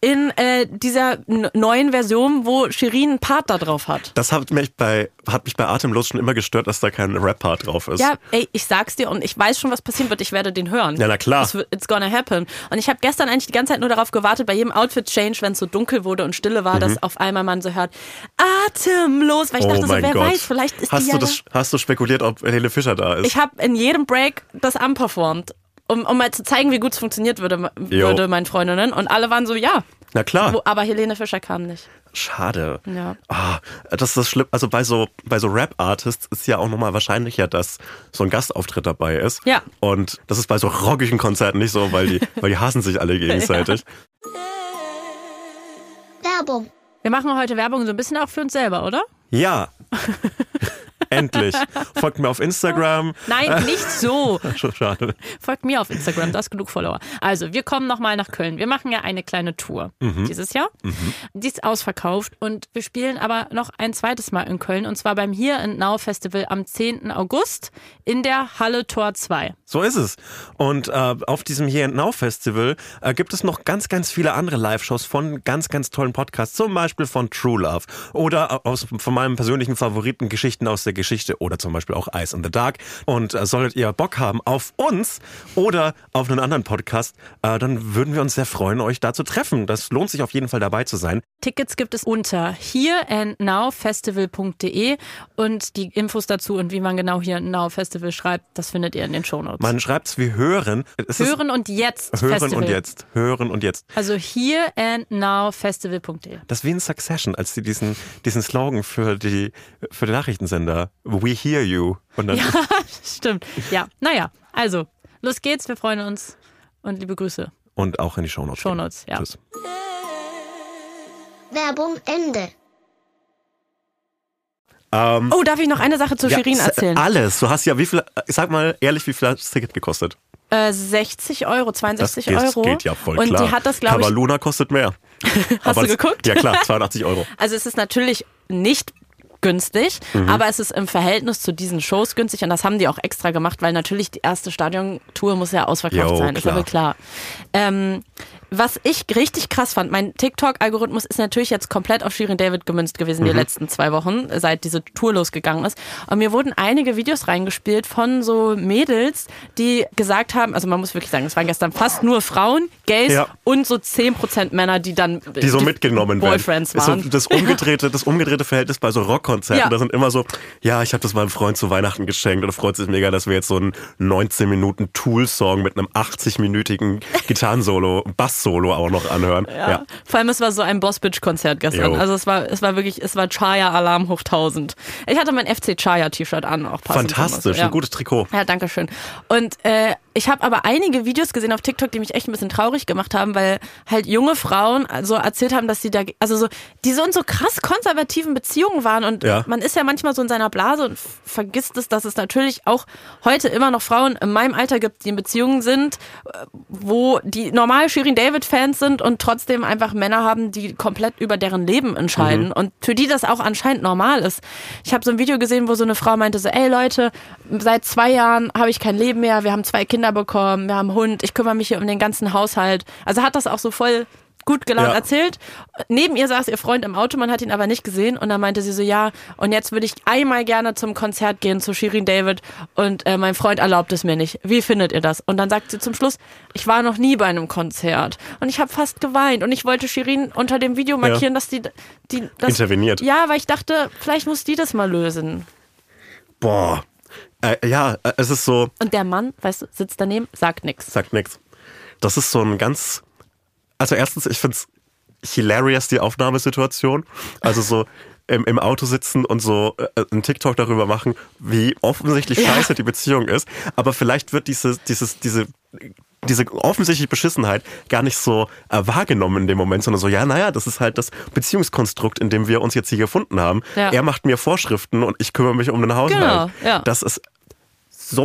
in äh, dieser n- neuen Version, wo Shirin einen Part da drauf hat. Das hat mich bei, hat mich bei Atemlos schon immer gestört, dass da kein Rap-Part drauf ist. Ja, ey, ich sag's dir und ich weiß schon, was passieren wird. Ich werde den hören. Ja, na klar. It's, it's gonna happen. Und ich habe gestern eigentlich die ganze Zeit nur darauf gewartet, bei jedem Outfit-Change, wenn es so dunkel wurde und Stille war, mhm. dass auf einmal man so hört, atemlos. Weil ich oh dachte so, wer Gott. weiß, vielleicht ist hast die du ja das, Hast du spekuliert, ob Helene Fischer da ist? Ich habe in jedem Break das anperformt. Um, um mal zu zeigen, wie gut es funktioniert würde, würde meinen Freundinnen. Und alle waren so, ja. Na klar. Wo, aber Helene Fischer kam nicht. Schade. Ja. Ah, das ist das schlimm. Also bei so, bei so Rap-Artists ist ja auch nochmal wahrscheinlicher, dass so ein Gastauftritt dabei ist. Ja. Und das ist bei so rockigen Konzerten nicht so, weil die, weil die hassen sich alle gegenseitig. Ja. Werbung. Wir machen heute Werbung so ein bisschen auch für uns selber, oder? Ja. Endlich. Folgt mir auf Instagram. Nein, nicht so. Schade. Folgt mir auf Instagram, da ist genug Follower. Also, wir kommen nochmal nach Köln. Wir machen ja eine kleine Tour mhm. dieses Jahr. Mhm. Die ist ausverkauft und wir spielen aber noch ein zweites Mal in Köln und zwar beim Here and Now Festival am zehnten August in der Halle Tor zwei. So ist es. Und äh, auf diesem Here and Now Festival äh, gibt es noch ganz, ganz viele andere Live-Shows von ganz, ganz tollen Podcasts. Zum Beispiel von True Love oder aus, von meinem persönlichen Favoriten Geschichten aus der Geschichte oder zum Beispiel auch Eyes in the Dark. Und äh, solltet ihr Bock haben auf uns oder auf einen anderen Podcast, äh, dann würden wir uns sehr freuen, euch da zu treffen. Das lohnt sich auf jeden Fall dabei zu sein. Tickets gibt es unter here and now festival punkt de und die Infos dazu und wie man genau Here and Now Festival schreibt, das findet ihr in den Shownotes. Man schreibt es wie hören. Es hören und jetzt Hören Festival. und jetzt. Hören und jetzt. Also here and now festival punkt de. Das ist wie in Succession, als sie diesen, diesen Slogan für die, für den Nachrichtensender We hear you. Und dann ja, stimmt. Ja, naja, also, los geht's, wir freuen uns und liebe Grüße. Und auch in die Shownotes. Shownotes, ja. Tschüss. Werbung Ende. Ähm, oh, darf ich noch eine Sache zu ja, Shirin erzählen? Alles. Du hast ja, wie viel, sag mal ehrlich, wie viel hat das Ticket gekostet? Äh, sechzig Euro, zweiundsechzig das geht, Euro. Das geht ja voll und klar. Und die hat das, glaube ich... Cavaluna kostet mehr. Hast Aber du das, geguckt? Ja klar, zweiundachtzig Euro. Also es ist natürlich nicht günstig, mhm. aber es ist im Verhältnis zu diesen Shows günstig und das haben die auch extra gemacht, weil natürlich die erste Stadiontour muss ja ausverkauft jo, sein, ist aber klar. Ähm, was ich richtig krass fand, mein TikTok-Algorithmus ist natürlich jetzt komplett auf Shirin David gemünzt gewesen, mhm. die letzten zwei Wochen, seit diese Tour losgegangen ist. Und mir wurden einige Videos reingespielt von so Mädels, die gesagt haben, also man muss wirklich sagen, es waren gestern fast nur Frauen, Gays ja. und so zehn Prozent Männer, die dann die so die mitgenommen Boyfriends werden. waren. Ist so das umgedrehte, das umgedrehte Verhältnis bei so Rockkonzerten. Ja. Da sind immer so, ja, ich habe das meinem Freund zu Weihnachten geschenkt und er freut sich mega, dass wir jetzt so einen neunzehn Minuten Tool-Song mit einem achtzig-minütigen Gitarrensolo, Bass-Solo auch noch anhören. Ja. Ja. Vor allem, es war so ein Boss-Bitch-Konzert gestern. Jo. Also es war, es war wirklich, es war Chaya-Alarm hoch tausend. Ich hatte mein F C Chaya-T-Shirt an, auch passend. Fantastisch, ja. Ein gutes Trikot. Ja, danke schön. Und äh, ich habe aber einige Videos gesehen auf TikTok, die mich echt ein bisschen traurig gemacht haben, weil halt junge Frauen so erzählt haben, dass sie da, also so, die so in so krass konservativen Beziehungen waren und ja. man ist ja manchmal so in seiner Blase und vergisst es, dass es natürlich auch heute immer noch Frauen in meinem Alter gibt, die in Beziehungen sind, wo die normal Shirin David-Fans sind und trotzdem einfach Männer haben, die komplett über deren Leben entscheiden mhm. und für die das auch anscheinend normal ist. Ich habe so ein Video gesehen, wo so eine Frau meinte so, ey Leute, seit zwei Jahren habe ich kein Leben mehr, wir haben zwei Kinder bekommen, wir haben einen Hund, ich kümmere mich hier um den ganzen Haushalt. Also hat das auch so voll gut gelaunt ja. erzählt. Neben ihr saß ihr Freund im Auto, man hat ihn aber nicht gesehen und dann meinte sie so, ja, und jetzt würde ich einmal gerne zum Konzert gehen, zu Shirin David und äh, mein Freund erlaubt es mir nicht. Wie findet ihr das? Und dann sagt sie zum Schluss, ich war noch nie bei einem Konzert und ich habe fast geweint und ich wollte Shirin unter dem Video markieren, ja. dass die, die das, interveniert. Ja, weil ich dachte, vielleicht muss die das mal lösen. Boah. Äh, ja, es ist so... Und der Mann, weißt du, sitzt daneben, sagt nichts. Sagt nichts. Das ist so ein ganz... Also erstens, ich finde es hilarious, die Aufnahmesituation. Also so im, im Auto sitzen und so äh, einen TikTok darüber machen, wie offensichtlich ja. scheiße die Beziehung ist. Aber vielleicht wird diese, dieses, diese... diese offensichtliche Beschissenheit gar nicht so äh, wahrgenommen in dem Moment, sondern so, ja, naja, das ist halt das Beziehungskonstrukt, in dem wir uns jetzt hier gefunden haben. Ja. Er macht mir Vorschriften und ich kümmere mich um den Haushalt. Genau, ja. Das ist so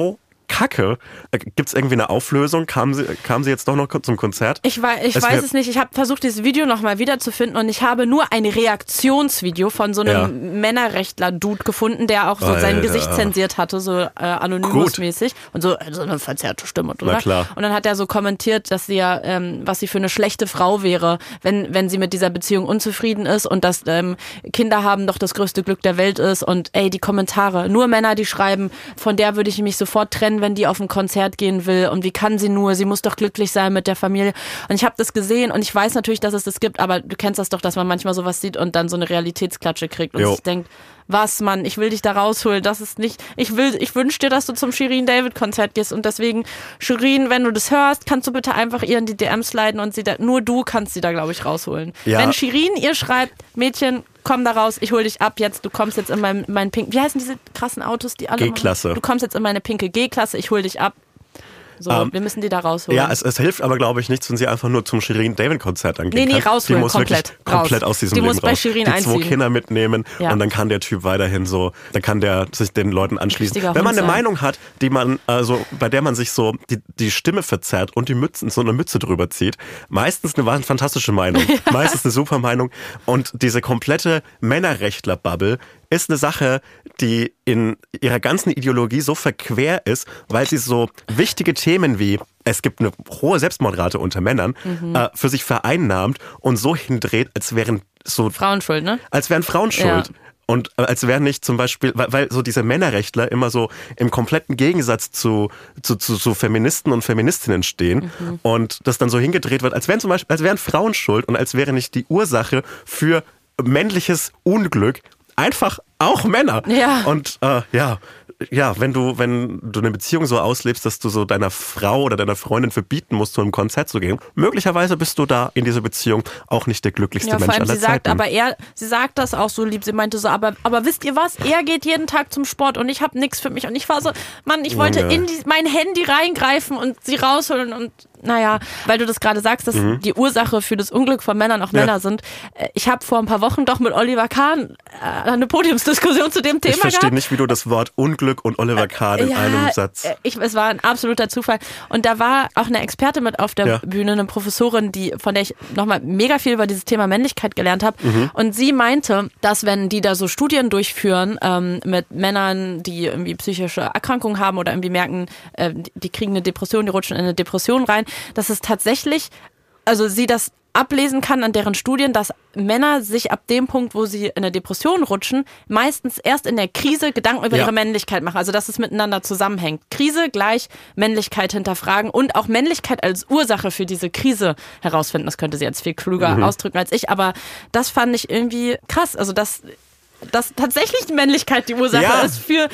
kacke. Gibt es irgendwie eine Auflösung? Kam sie, kam sie jetzt doch noch zum Konzert? Ich, weiß, ich es weiß es nicht. Ich habe versucht, dieses Video nochmal wiederzufinden und ich habe nur ein Reaktionsvideo von so einem ja. Männerrechtler-Dude gefunden, der auch so Alter. sein Gesicht zensiert hatte, so äh, Anonymous-mäßig und so, so eine verzerrte Stimme. Oder? Na klar. Und dann hat er so kommentiert, dass sie ja, ähm, was sie für eine schlechte Frau wäre, wenn, wenn sie mit dieser Beziehung unzufrieden ist und dass ähm, Kinder haben doch das größte Glück der Welt ist und ey, die Kommentare, nur Männer, die schreiben, von der würde ich mich sofort trennen, wenn die auf ein Konzert gehen will und wie kann sie nur, sie muss doch glücklich sein mit der Familie. Und ich habe das gesehen und ich weiß natürlich, dass es das gibt, aber du kennst das doch, dass man manchmal sowas sieht und dann so eine Realitätsklatsche kriegt und jo. sich denkt, was, Mann, ich will dich da rausholen, das ist nicht, ich will, ich wünsche dir, dass du zum Shirin-David-Konzert gehst und deswegen, Shirin, wenn du das hörst, kannst du bitte einfach ihr in die D Ms leiten und sie da, nur du kannst sie da, glaube ich, rausholen. Ja. Wenn Shirin ihr schreibt, Mädchen, komm da raus, ich hol dich ab jetzt, du kommst jetzt in mein, mein pink, wie heißen diese krassen Autos, die alle G-Klasse. Machen? Du kommst jetzt in meine pinke G-Klasse, ich hol dich ab. So, um, wir müssen die da rausholen. Ja, es, es hilft aber, glaube ich, nichts, wenn sie einfach nur zum Shirin-David-Konzert angehen Nee, nee, kann. rausholen, die muss komplett. Wirklich komplett raus. aus diesem die Leben muss bei raus. Shirin die einziehen. zwei Kinder mitnehmen ja. und dann kann der Typ weiterhin so, dann kann der sich den Leuten anschließen. Richtiger wenn man Hund eine sein. Meinung hat, die man, also bei der man sich so die, die Stimme verzerrt und die Mützen, so eine Mütze drüber zieht, meistens eine fantastische Meinung, ja. meistens eine super Meinung und diese komplette Männerrechtler-Bubble ist eine Sache, die in ihrer ganzen Ideologie so verquer ist, weil sie so wichtige Themen wie es gibt eine hohe Selbstmordrate unter Männern, mhm. äh, für sich vereinnahmt und so hindreht, als wären so Frauenschuld, ne? Als wären Frauenschuld. Ja. Und als wären nicht zum Beispiel, weil, weil so diese Männerrechtler immer so im kompletten Gegensatz zu, zu, zu, zu Feministen und Feministinnen stehen mhm. und das dann so hingedreht wird, als wären zum Beispiel, als wären Frauen schuld und als wäre nicht die Ursache für männliches Unglück einfach auch Männer. Ja. Und äh, ja, ja, wenn du, wenn du eine Beziehung so auslebst, dass du so deiner Frau oder deiner Freundin verbieten musst, zu einem Konzert zu gehen, möglicherweise bist du da in dieser Beziehung auch nicht der glücklichste ja, Mensch vor allem aller sie sagt, Zeiten. Aber er, sie sagt das auch so lieb, sie meinte so, aber, aber wisst ihr was, er geht jeden Tag zum Sport und ich habe nichts für mich und ich war so, Mann, ich wollte ja. in die, mein Handy reingreifen und sie rausholen und naja, weil du das gerade sagst, dass mhm. die Ursache für das Unglück von Männern auch ja. Männer sind. Ich habe vor ein paar Wochen doch mit Oliver Kahn eine Podiumsdiskussion zu dem Thema Ich verstehe gehabt. nicht, wie du das Wort Unglück und Oliver Kahn in ja, einem Satz... Ich, es war ein absoluter Zufall. Und da war auch eine Experte mit auf der ja. Bühne, eine Professorin, die, von der ich nochmal mega viel über dieses Thema Männlichkeit gelernt habe. Mhm. Und sie meinte, dass wenn die da so Studien durchführen ähm, mit Männern, die irgendwie psychische Erkrankungen haben oder irgendwie merken, äh, die kriegen eine Depression, die rutschen in eine Depression rein, dass es tatsächlich, also sie das ablesen kann an deren Studien, dass Männer sich ab dem Punkt, wo sie in eine Depression rutschen, meistens erst in der Krise Gedanken über ja. ihre Männlichkeit machen. Also dass es miteinander zusammenhängt. Krise gleich Männlichkeit hinterfragen und auch Männlichkeit als Ursache für diese Krise herausfinden. Das könnte sie jetzt viel klüger mhm. ausdrücken als ich, aber das fand ich irgendwie krass. Also dass, dass tatsächlich Männlichkeit die Ursache ja. ist für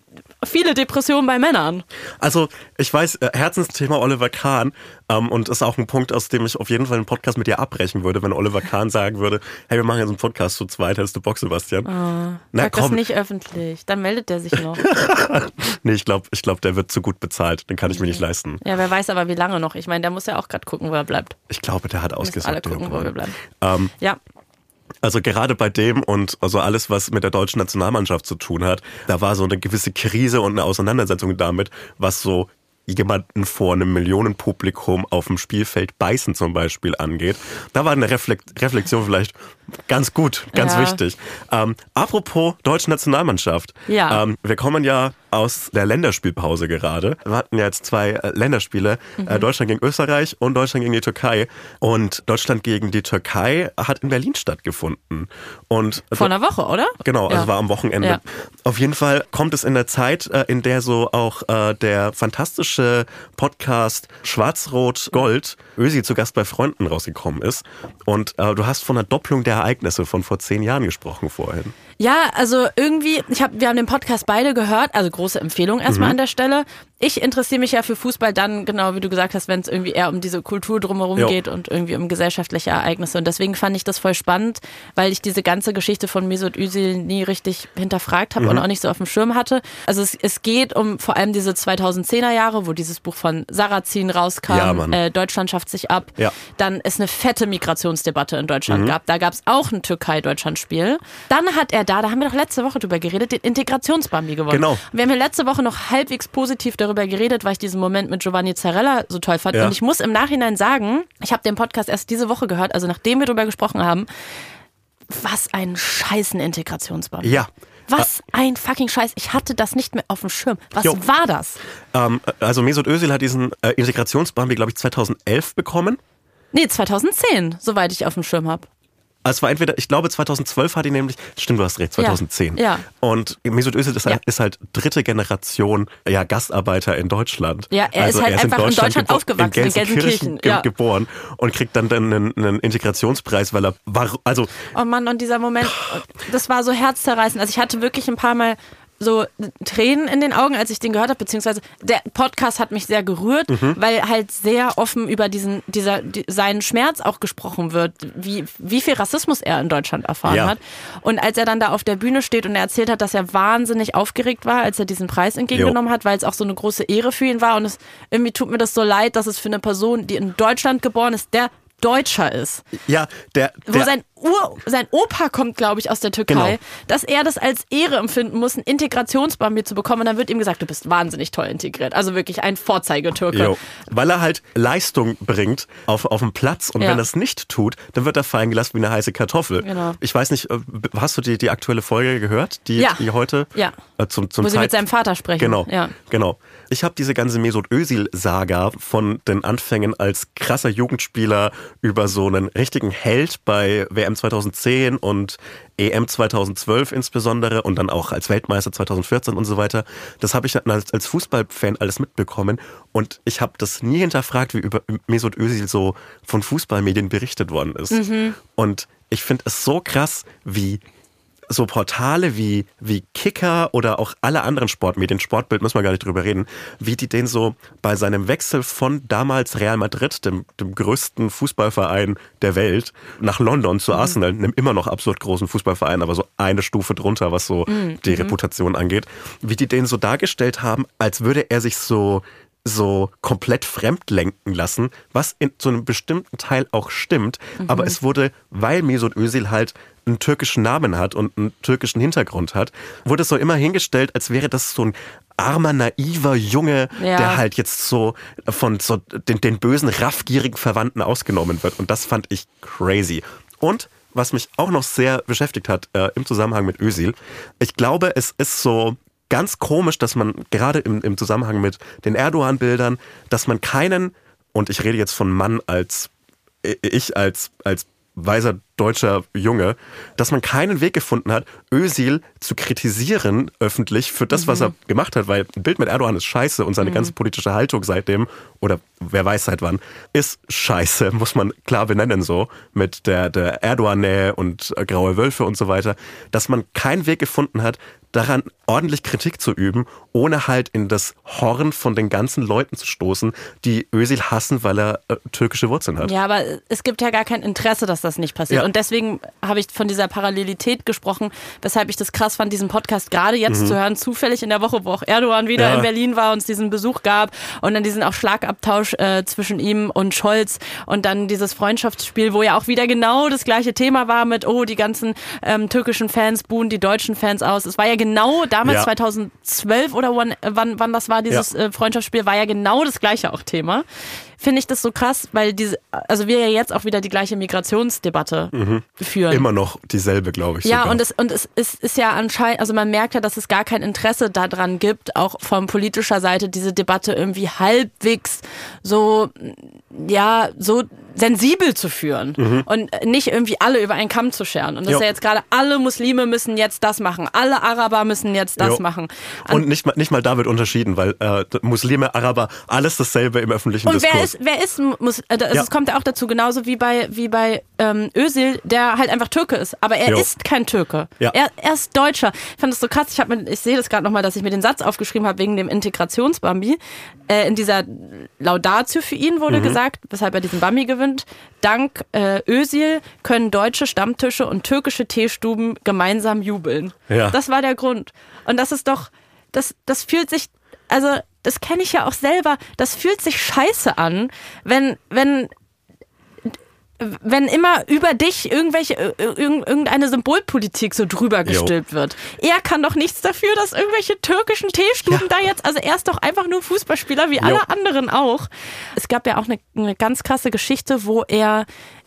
viele Depressionen bei Männern. Also ich weiß, Herzensthema Oliver Kahn ähm, und ist auch ein Punkt, aus dem ich auf jeden Fall einen Podcast mit dir abbrechen würde, wenn Oliver Kahn sagen würde, hey, wir machen jetzt einen Podcast zu zweit, hättest du Bock, Sebastian? Oh, Na, sag komm. Das nicht öffentlich, dann meldet der sich noch. nee, ich glaube, ich glaub, der wird zu gut bezahlt, den kann ich mir nicht leisten. Ja, wer weiß aber, wie lange noch. Ich meine, der muss ja auch gerade gucken, wo er bleibt. Ich glaube, der hat ausgesucht. Alle gucken, wo wir bleiben. Ähm, ja. Also gerade bei dem und also alles, was mit der deutschen Nationalmannschaft zu tun hat, da war so eine gewisse Krise und eine Auseinandersetzung damit, was so jemanden vor einem Millionenpublikum auf dem Spielfeld beißen zum Beispiel angeht. Da war eine Reflekt- Reflexion vielleicht ganz gut, ganz ja. wichtig. Ähm, apropos deutsche Nationalmannschaft. Ja. Ähm, wir kommen ja aus der Länderspielpause gerade. Wir hatten ja jetzt zwei äh, Länderspiele, mhm. äh, Deutschland gegen Österreich und Deutschland gegen die Türkei. Und Deutschland gegen die Türkei hat in Berlin stattgefunden. Und vor einer Woche, oder? Genau, also ja. war am Wochenende. Ja. Auf jeden Fall kommt es in der Zeit, äh, in der so auch äh, der fantastische Podcast Schwarz-Rot-Gold Ösi zu Gast bei Freunden rausgekommen ist. Und äh, du hast von einer Doppelung der Ereignisse von vor zehn Jahren gesprochen vorhin. Ja, also irgendwie, ich hab, wir haben den Podcast beide gehört, also große Empfehlung erstmal mhm. an der Stelle. Ich interessiere mich ja für Fußball dann, genau wie du gesagt hast, wenn es irgendwie eher um diese Kultur drumherum jo. geht und irgendwie um gesellschaftliche Ereignisse. Und deswegen fand ich das voll spannend, weil ich diese ganze Geschichte von Mesut Özil nie richtig hinterfragt habe mhm. und auch nicht so auf dem Schirm hatte. Also es, es geht um vor allem diese zweitausendzehner Jahre, wo dieses Buch von Sarrazin rauskam, ja, äh, Deutschland schafft sich ab. Ja. Dann es eine fette Migrationsdebatte in Deutschland mhm. gab. Da gab es auch ein Türkei-Deutschland-Spiel. Dann hat er da, da haben wir doch letzte Woche drüber geredet, den Integrationsbambi gewonnen. Genau. Wir haben ja letzte Woche noch halbwegs positiv darüber darüber geredet, weil ich diesen Moment mit Giovanni Zarella so toll fand. Ja. Und ich muss im Nachhinein sagen, ich habe den Podcast erst diese Woche gehört, also nachdem wir darüber gesprochen haben, was ein scheißen Integrationsbombe. Ja. Was ein fucking Scheiß. Ich hatte das nicht mehr auf dem Schirm. Was jo. war das? Ähm, also Mesut Özil hat diesen äh, Integrationsbambi, glaube ich, zweitausendelf bekommen. Nee, zweitausendzehn, soweit ich auf dem Schirm habe. Also es war entweder, ich glaube zweitausendzwölf hat ihn nämlich, stimmt, du hast recht, zweitausendzehn. Ja. ja. Und Mesut Özil ist, ja. ist halt dritte Generation ja, Gastarbeiter in Deutschland. Ja, er also ist halt er ist einfach in Deutschland, in Deutschland gebo- aufgewachsen, in Gelsenkirchen. Ge- ja. geboren und kriegt dann, dann einen, einen Integrationspreis, weil er war, also... Oh Mann, und dieser Moment, das war so herzzerreißend. Also ich hatte wirklich ein paar Mal so Tränen in den Augen, als ich den gehört habe, beziehungsweise der Podcast hat mich sehr gerührt, mhm. weil halt sehr offen über diesen, dieser, die, seinen Schmerz auch gesprochen wird, wie, wie viel Rassismus er in Deutschland erfahren ja. hat. Und als er dann da auf der Bühne steht und er erzählt hat, dass er wahnsinnig aufgeregt war, als er diesen Preis entgegengenommen jo. hat, weil es auch so eine große Ehre für ihn war und es, irgendwie tut mir das so leid, dass es für eine Person, die in Deutschland geboren ist, der Deutscher ist. Ja, der, der Wo sein, Ur, sein Opa kommt, glaube ich, aus der Türkei, genau. dass er das als Ehre empfinden muss, einen Integrationsbambi zu bekommen. Und dann wird ihm gesagt, du bist wahnsinnig toll integriert. Also wirklich ein Vorzeigetürke. Jo. Weil er halt Leistung bringt auf, auf dem Platz. Und ja. wenn er es nicht tut, dann wird er fallen gelassen wie eine heiße Kartoffel. Genau. Ich weiß nicht, hast du die, die aktuelle Folge gehört? Die, ja. die heute? Ja. Äh, zum, zum Wo sie Zeit- mit seinem Vater sprechen. Genau, ja. genau. Ich habe diese ganze Mesut Özil-Saga von den Anfängen als krasser Jugendspieler über so einen richtigen Held bei W M zweitausendzehn und E M zweitausendzwölf insbesondere und dann auch als Weltmeister zweitausendvierzehn und so weiter. Das habe ich als, als Fußballfan alles mitbekommen und ich habe das nie hinterfragt, wie über Mesut Özil so von Fußballmedien berichtet worden ist. Mhm. Und ich finde es so krass, wie so Portale wie, wie Kicker oder auch alle anderen Sportmedien, Sportbild müssen wir gar nicht drüber reden, wie die den so bei seinem Wechsel von damals Real Madrid, dem, dem größten Fußballverein der Welt, nach London zu Arsenal, mhm. einem immer noch absurd großen Fußballverein, aber so eine Stufe drunter, was so mhm. die Reputation angeht, wie die den so dargestellt haben, als würde er sich so so komplett fremd lenken lassen, was in zu einem bestimmten Teil auch stimmt, mhm. aber es wurde, weil Mesut Özil halt einen türkischen Namen hat und einen türkischen Hintergrund hat, wurde es so immer hingestellt, als wäre das so ein armer, naiver Junge, ja. der halt jetzt so von so den, den bösen, raffgierigen Verwandten ausgenommen wird. Und das fand ich crazy. Und was mich auch noch sehr beschäftigt hat äh, im Zusammenhang mit Özil, ich glaube, es ist so ganz komisch, dass man gerade im, im Zusammenhang mit den Erdogan-Bildern, dass man keinen, und ich rede jetzt von Mann als, ich als, als weiser deutscher Junge, dass man keinen Weg gefunden hat, Özil zu kritisieren öffentlich für das, mhm. was er gemacht hat, weil ein Bild mit Erdogan ist scheiße und seine mhm. ganze politische Haltung seitdem, oder wer weiß seit wann, ist scheiße, muss man klar benennen so, mit der, der Erdogan-Nähe und äh, graue Wölfe und so weiter, dass man keinen Weg gefunden hat, daran ordentlich Kritik zu üben, ohne halt in das Horn von den ganzen Leuten zu stoßen, die Özil hassen, weil er äh, türkische Wurzeln hat. Ja, aber es gibt ja gar kein Interesse, dass das nicht passiert. Ja. Und deswegen habe ich von dieser Parallelität gesprochen, weshalb ich das krass fand, diesen Podcast gerade jetzt mhm. zu hören, zufällig in der Woche, wo auch Erdogan wieder ja. in Berlin war und es diesen Besuch gab und dann diesen auch Schlagabtausch äh, zwischen ihm und Scholz und dann dieses Freundschaftsspiel, wo ja auch wieder genau das gleiche Thema war mit, oh, die ganzen ähm, türkischen Fans buhen die deutschen Fans aus. Es war ja genau damals ja. zweitausendzwölf oder wann, wann, wann das war, dieses ja. äh, Freundschaftsspiel, war ja genau das gleiche auch Thema. Finde ich das so krass, weil diese, also wir ja jetzt auch wieder die gleiche Migrationsdebatte mhm. führen. Immer noch dieselbe, glaube ich. Ja, sogar. und es, und es ist, ist ja anscheinend, also man merkt ja, dass es gar kein Interesse daran gibt, auch von politischer Seite diese Debatte irgendwie halbwegs so, ja, so sensibel zu führen mhm. und nicht irgendwie alle über einen Kamm zu scheren. Und das jo. ist ja jetzt gerade, alle Muslime müssen jetzt das machen, alle Araber müssen jetzt das jo. machen. Und, und nicht mal, nicht mal da wird unterschieden, weil äh, Muslime, Araber, alles dasselbe im öffentlichen und Diskurs. Wer ist, wer ist muss, also ja. es kommt ja auch dazu, genauso wie bei, wie bei ähm, Özil, der halt einfach Türke ist. Aber er jo. ist kein Türke. Ja. Er, er ist Deutscher. Ich fand das so krass. Ich, hab mir, ich sehe das gerade nochmal, dass ich mir den Satz aufgeschrieben habe wegen dem Integrationsbambi. Äh, in dieser Laudatio für ihn wurde mhm. gesagt, weshalb er diesen Bambi gewinnt. Dank äh, Özil können deutsche Stammtische und türkische Teestuben gemeinsam jubeln. Ja. Das war der Grund. Und das ist doch, das, das fühlt sich, also das kenne ich ja auch selber, das fühlt sich scheiße an, wenn, wenn wenn immer über dich irgendwelche irgendeine Symbolpolitik so drüber gestülpt jo. wird. Er kann doch nichts dafür, dass irgendwelche türkischen Teestuben ja. da jetzt, also er ist doch einfach nur Fußballspieler wie jo. alle anderen auch. Es gab ja auch eine, eine ganz krasse Geschichte, wo er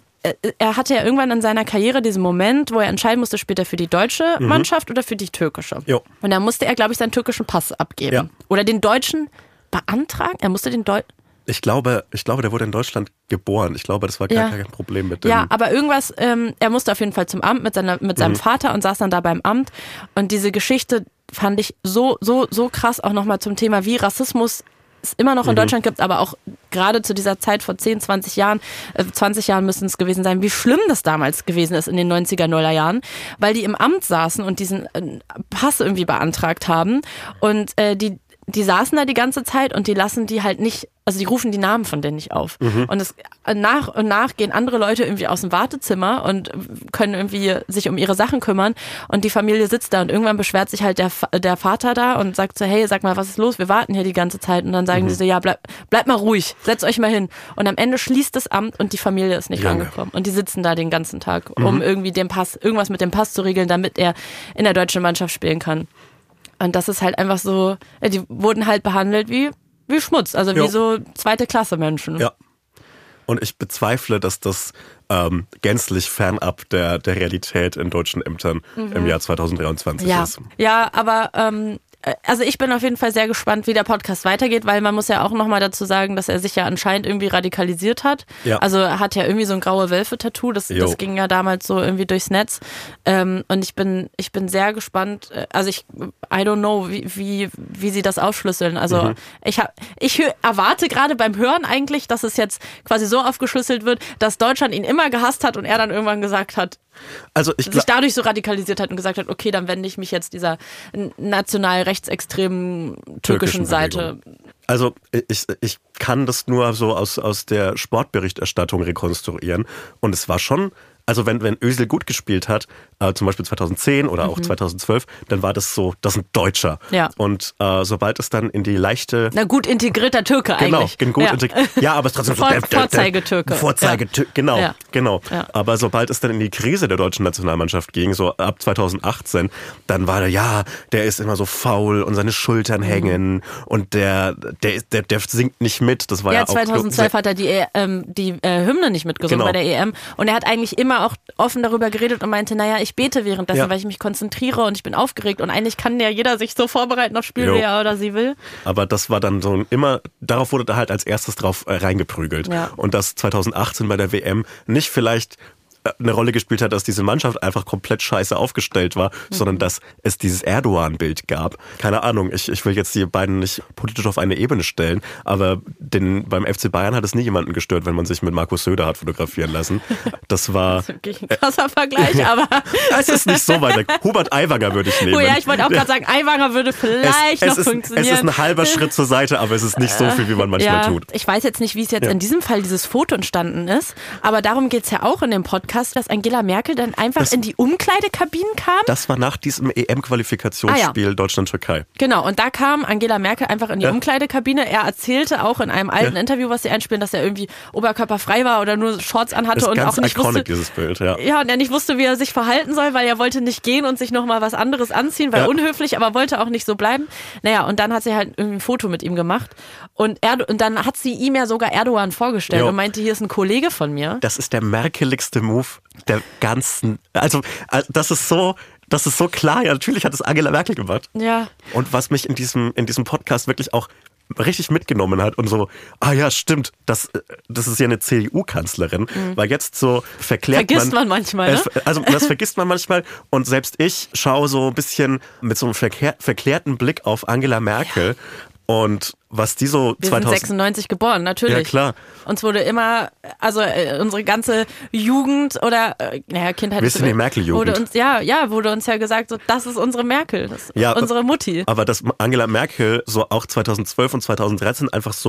er hatte ja irgendwann in seiner Karriere diesen Moment, wo er entscheiden musste, spielt er für die deutsche mhm. Mannschaft oder für die türkische. Jo. Und da musste er, glaube ich, seinen türkischen Pass abgeben. Ja. Oder den deutschen beantragen. Er musste den deutschen Ich glaube, ich glaube, der wurde in Deutschland geboren. Ich glaube, das war gar ja. kein Problem mit dem. Ja, aber irgendwas, ähm, er musste auf jeden Fall zum Amt mit, seiner, mit seinem mhm. Vater und saß dann da beim Amt. Und diese Geschichte fand ich so, so, so krass auch nochmal zum Thema, wie Rassismus es immer noch in mhm. Deutschland gibt, aber auch gerade zu dieser Zeit vor zehn, zwanzig Jahren, äh, zwanzig Jahren müssen es gewesen sein, wie schlimm das damals gewesen ist in den neunziger, Nuller Jahren, weil die im Amt saßen und diesen äh, Pass irgendwie beantragt haben und äh, die die saßen da die ganze Zeit und die lassen die halt nicht, also die rufen die Namen von denen nicht auf. Mhm. Und es, nach und nach gehen andere Leute irgendwie aus dem Wartezimmer und können irgendwie sich um ihre Sachen kümmern und die Familie sitzt da und irgendwann beschwert sich halt der, der Vater da und sagt so, hey, sag mal, was ist los? Wir warten hier die ganze Zeit. Und dann sagen mhm. die so, ja, bleib, bleib mal ruhig, setzt euch mal hin. Und am Ende schließt das Amt und die Familie ist nicht Junge. rangekommen. Und die sitzen da den ganzen Tag, um mhm. irgendwie den Pass, irgendwas mit dem Pass zu regeln, damit er in der deutschen Mannschaft spielen kann. Und das ist halt einfach so, die wurden halt behandelt wie, wie Schmutz, also wie jo. so zweite Klasse Menschen. Ja. Und ich bezweifle, dass das ähm, gänzlich fernab der, der Realität in deutschen Ämtern mhm. im Jahr zwanzig dreiundzwanzig ja. ist. Ja, aber ähm, also ich bin auf jeden Fall sehr gespannt, wie der Podcast weitergeht, weil man muss ja auch nochmal dazu sagen, dass er sich ja anscheinend irgendwie radikalisiert hat. Ja. Also er hat ja irgendwie so ein graue Wölfe-Tattoo, das, das ging ja damals so irgendwie durchs Netz. Ähm, und ich bin, ich bin sehr gespannt, also ich, I don't know, wie, wie, wie sie das aufschlüsseln. Also mhm. ich, hab, ich hör, erwarte gerade beim Hören eigentlich, dass es jetzt quasi so aufgeschlüsselt wird, dass Deutschland ihn immer gehasst hat und er dann irgendwann gesagt hat, also ich sich dadurch so radikalisiert hat und gesagt hat, okay, dann wende ich mich jetzt dieser national rechtsextremen türkischen, türkischen Seite. Also ich, ich kann das nur so aus, aus der Sportberichterstattung rekonstruieren und es war schon, also wenn, wenn Özil gut gespielt hat, äh, zum Beispiel zweitausendzehn oder auch mhm. zweitausendzwölf, dann war das so, das ist ein Deutscher. Ja. Und äh, sobald es dann in die leichte... Na gut integrierter Türke genau, eigentlich. Genau, gut ja. integriert. Ja, aber es ist trotzdem Vor, so... Der, der, Vorzeigetürke. Vorzeigetürke, ja. genau, ja. genau. Ja. Aber sobald es dann in die Krise der deutschen Nationalmannschaft ging, so ab zweitausendachtzehn, dann war der, ja, der ist immer so faul und seine Schultern mhm. hängen und der, der, der, der singt nicht mit. Das war ja, ja auch... zweitausendzwölf hat er die, ähm, die äh, Hymne nicht mitgesungen genau. bei der E M und er hat eigentlich immer auch offen darüber geredet und meinte, naja, ich bete währenddessen, ja. weil ich mich konzentriere und ich bin aufgeregt und eigentlich kann ja jeder sich so vorbereiten auf Spiel, wie er oder sie will. Aber das war dann so immer, darauf wurde da halt als erstes drauf äh, reingeprügelt. Ja. Und dass zweitausendachtzehn bei der W M nicht vielleicht eine Rolle gespielt hat, dass diese Mannschaft einfach komplett scheiße aufgestellt war, mhm. sondern dass es dieses Erdogan-Bild gab. Keine Ahnung, ich, ich will jetzt die beiden nicht politisch auf eine Ebene stellen, aber den, beim F C Bayern hat es nie jemanden gestört, wenn man sich mit Markus Söder hat fotografieren lassen. Das war... Das ist wirklich ein krasser Vergleich, aber... Es ist nicht so weit weg. Hubert Aiwanger würde ich nehmen. Oh ja, ich wollte auch gerade sagen, Aiwanger würde vielleicht es, es noch ist, funktionieren. Es ist ein halber Schritt zur Seite, aber es ist nicht so viel, wie man manchmal ja, tut. Ich weiß jetzt nicht, wie es jetzt ja. in diesem Fall dieses Foto entstanden ist, aber darum geht es ja auch in dem Podcast, dass Angela Merkel dann einfach das, in die Umkleidekabinen kam. Das war nach diesem E M-Qualifikationsspiel ah, ja. Deutschland-Türkei. Genau, und da kam Angela Merkel einfach in die ja. Umkleidekabine. Er erzählte auch in einem alten ja. Interview, was sie einspielen, dass er irgendwie oberkörperfrei war oder nur Shorts anhatte das und ganz auch nicht iconic, wusste, dieses Bild, ja. Ja, und er nicht wusste, wie er sich verhalten soll, weil er wollte nicht gehen und sich nochmal was anderes anziehen, weil ja. unhöflich, aber wollte auch nicht so bleiben. Naja, und dann hat sie halt irgendwie ein Foto mit ihm gemacht und, Erdo- und dann hat sie ihm ja sogar Erdogan vorgestellt jo. und meinte, hier ist ein Kollege von mir. Das ist der merkeligste Move der ganzen, also das ist so, das ist so klar, ja, natürlich hat es Angela Merkel gemacht. Ja. Und was mich in diesem, in diesem Podcast wirklich auch richtig mitgenommen hat und so, ah ja, stimmt, das, das ist ja eine C D U-Kanzlerin, mhm. weil jetzt so verklärt vergisst man... man manchmal, ne? äh, Also das vergisst man manchmal und selbst ich schaue so ein bisschen mit so einem verkehr, verklärten Blick auf Angela Merkel ja. und was die so Wir zweitausend sind sechsundneunzig geboren, natürlich. Ja, klar. Uns wurde immer, also äh, unsere ganze Jugend oder, äh, naja, Kindheit... Wir sind die Merkel-Jugend. Wurde uns, ja, ja, wurde uns ja gesagt, so, das ist unsere Merkel, das ist ja, unsere Mutti. Aber dass Angela Merkel so auch zweitausendzwölf und zweitausenddreizehn einfach so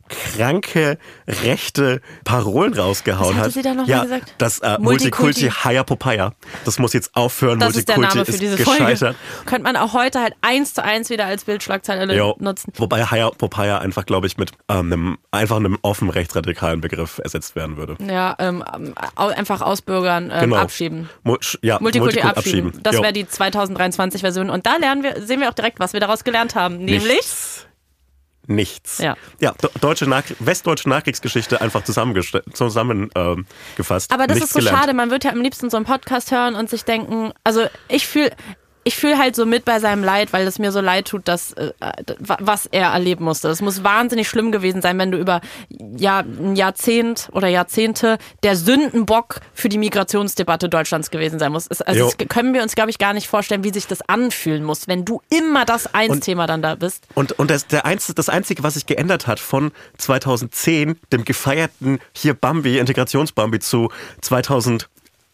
kranke rechte Parolen rausgehauen Was hatte hat. sie da noch ja, mal gesagt? das äh, Multikulti. Multikulti Haya Popeye. Das muss jetzt aufhören. Das ist der Multikulti Name für ist diese gescheitert. Folge. Könnte man auch heute halt eins zu eins wieder als Bildschlagzeile Jo. nutzen. Wobei Haya Popeye einfach, glaube ich, mit ähm, einem einfach einem offen rechtsradikalen Begriff ersetzt werden würde. Ja, ähm, au- einfach ausbürgern, ähm, Genau. abschieben. Mu- sch- ja, Multikulti Multikult abschieben. Das Jo. wäre die zweitausenddreiundzwanzig-Version. Und da lernen wir, sehen wir auch direkt, was wir daraus gelernt haben. Nämlich... Nichts. Nichts. Ja. Ja, do- deutsche Nach westdeutsche Nachkriegsgeschichte einfach zusammengefasst. Zusammen, ähm, gefasst. Aber das Nichts ist so gelernt. schade. Man wird ja am liebsten so einen Podcast hören und sich denken, also ich fühle... Ich fühle halt so mit bei seinem Leid, weil es mir so leid tut, dass äh, was er erleben musste. Das muss wahnsinnig schlimm gewesen sein, wenn du über ja, ein Jahrzehnt oder Jahrzehnte der Sündenbock für die Migrationsdebatte Deutschlands gewesen sein musst. Es, also das können wir uns, glaube ich, gar nicht vorstellen, wie sich das anfühlen muss, wenn du immer das Eins-Thema dann da bist. Und, und das, der Einz, das Einzige, was sich geändert hat von zweitausendzehn, dem gefeierten hier Bambi, Integrationsbambi, zu zweitausendachtzehn,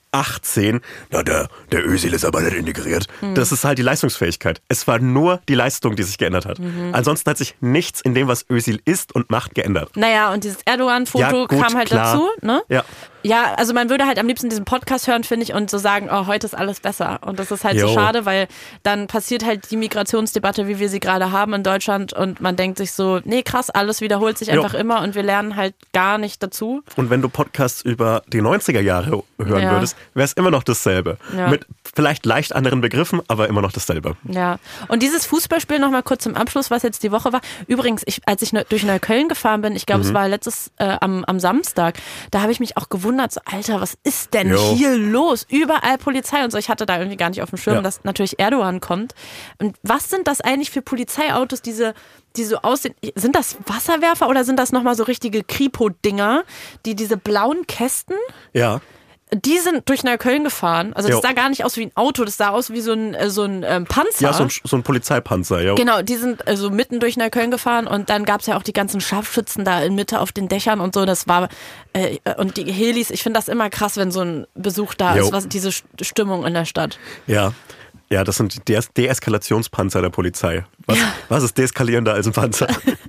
na der, der Özil ist aber nicht integriert. Mhm. Das ist halt die Leistungsfähigkeit. Es war nur die Leistung, die sich geändert hat. Mhm. Ansonsten hat sich nichts in dem, was Özil ist und macht, geändert. Naja, und dieses Erdogan-Foto ja, gut, kam halt klar. dazu, ne? Ja. Ja, also man würde halt am liebsten diesen Podcast hören, finde ich, und so sagen, oh, heute ist alles besser. Und das ist halt Jo. so schade, weil dann passiert halt die Migrationsdebatte, wie wir sie gerade haben in Deutschland, und man denkt sich so, nee, krass, alles wiederholt sich einfach jo. immer und wir lernen halt gar nicht dazu. Und wenn du Podcasts über die neunziger Jahre hören ja. würdest, wäre es immer noch dasselbe. Ja. Mit vielleicht leicht anderen Begriffen, aber immer noch dasselbe. Ja, und dieses Fußballspiel noch mal kurz zum Abschluss, was jetzt die Woche war. Übrigens, ich, als ich durch Neukölln gefahren bin, ich glaube, mhm. es war letztes äh, am, am Samstag, da habe ich mich auch gewundert, so, Alter, was ist denn jo. hier los? Überall Polizei und so. Ich hatte da irgendwie gar nicht auf dem Schirm, ja. dass natürlich Erdogan kommt. Und was sind das eigentlich für Polizeiautos, diese, die so aussehen? Sind das Wasserwerfer oder sind das nochmal so richtige Kripo-Dinger, die diese blauen Kästen? Ja. Die sind durch Neukölln gefahren. Also das jo. sah gar nicht aus wie ein Auto, das sah aus wie so ein, so ein ähm, Panzer. Ja, so ein, so ein Polizeipanzer, ja. Genau, die sind also mitten durch Neukölln gefahren und dann gab es ja auch die ganzen Scharfschützen da in Mitte auf den Dächern und so. Das war, äh, und die Helis, ich finde das immer krass, wenn so ein Besuch da jo. ist, was diese Stimmung in der Stadt. Ja. Ja, das sind die Deeskalationspanzer der Polizei. Was, ja. was ist deeskalierender als ein Panzer?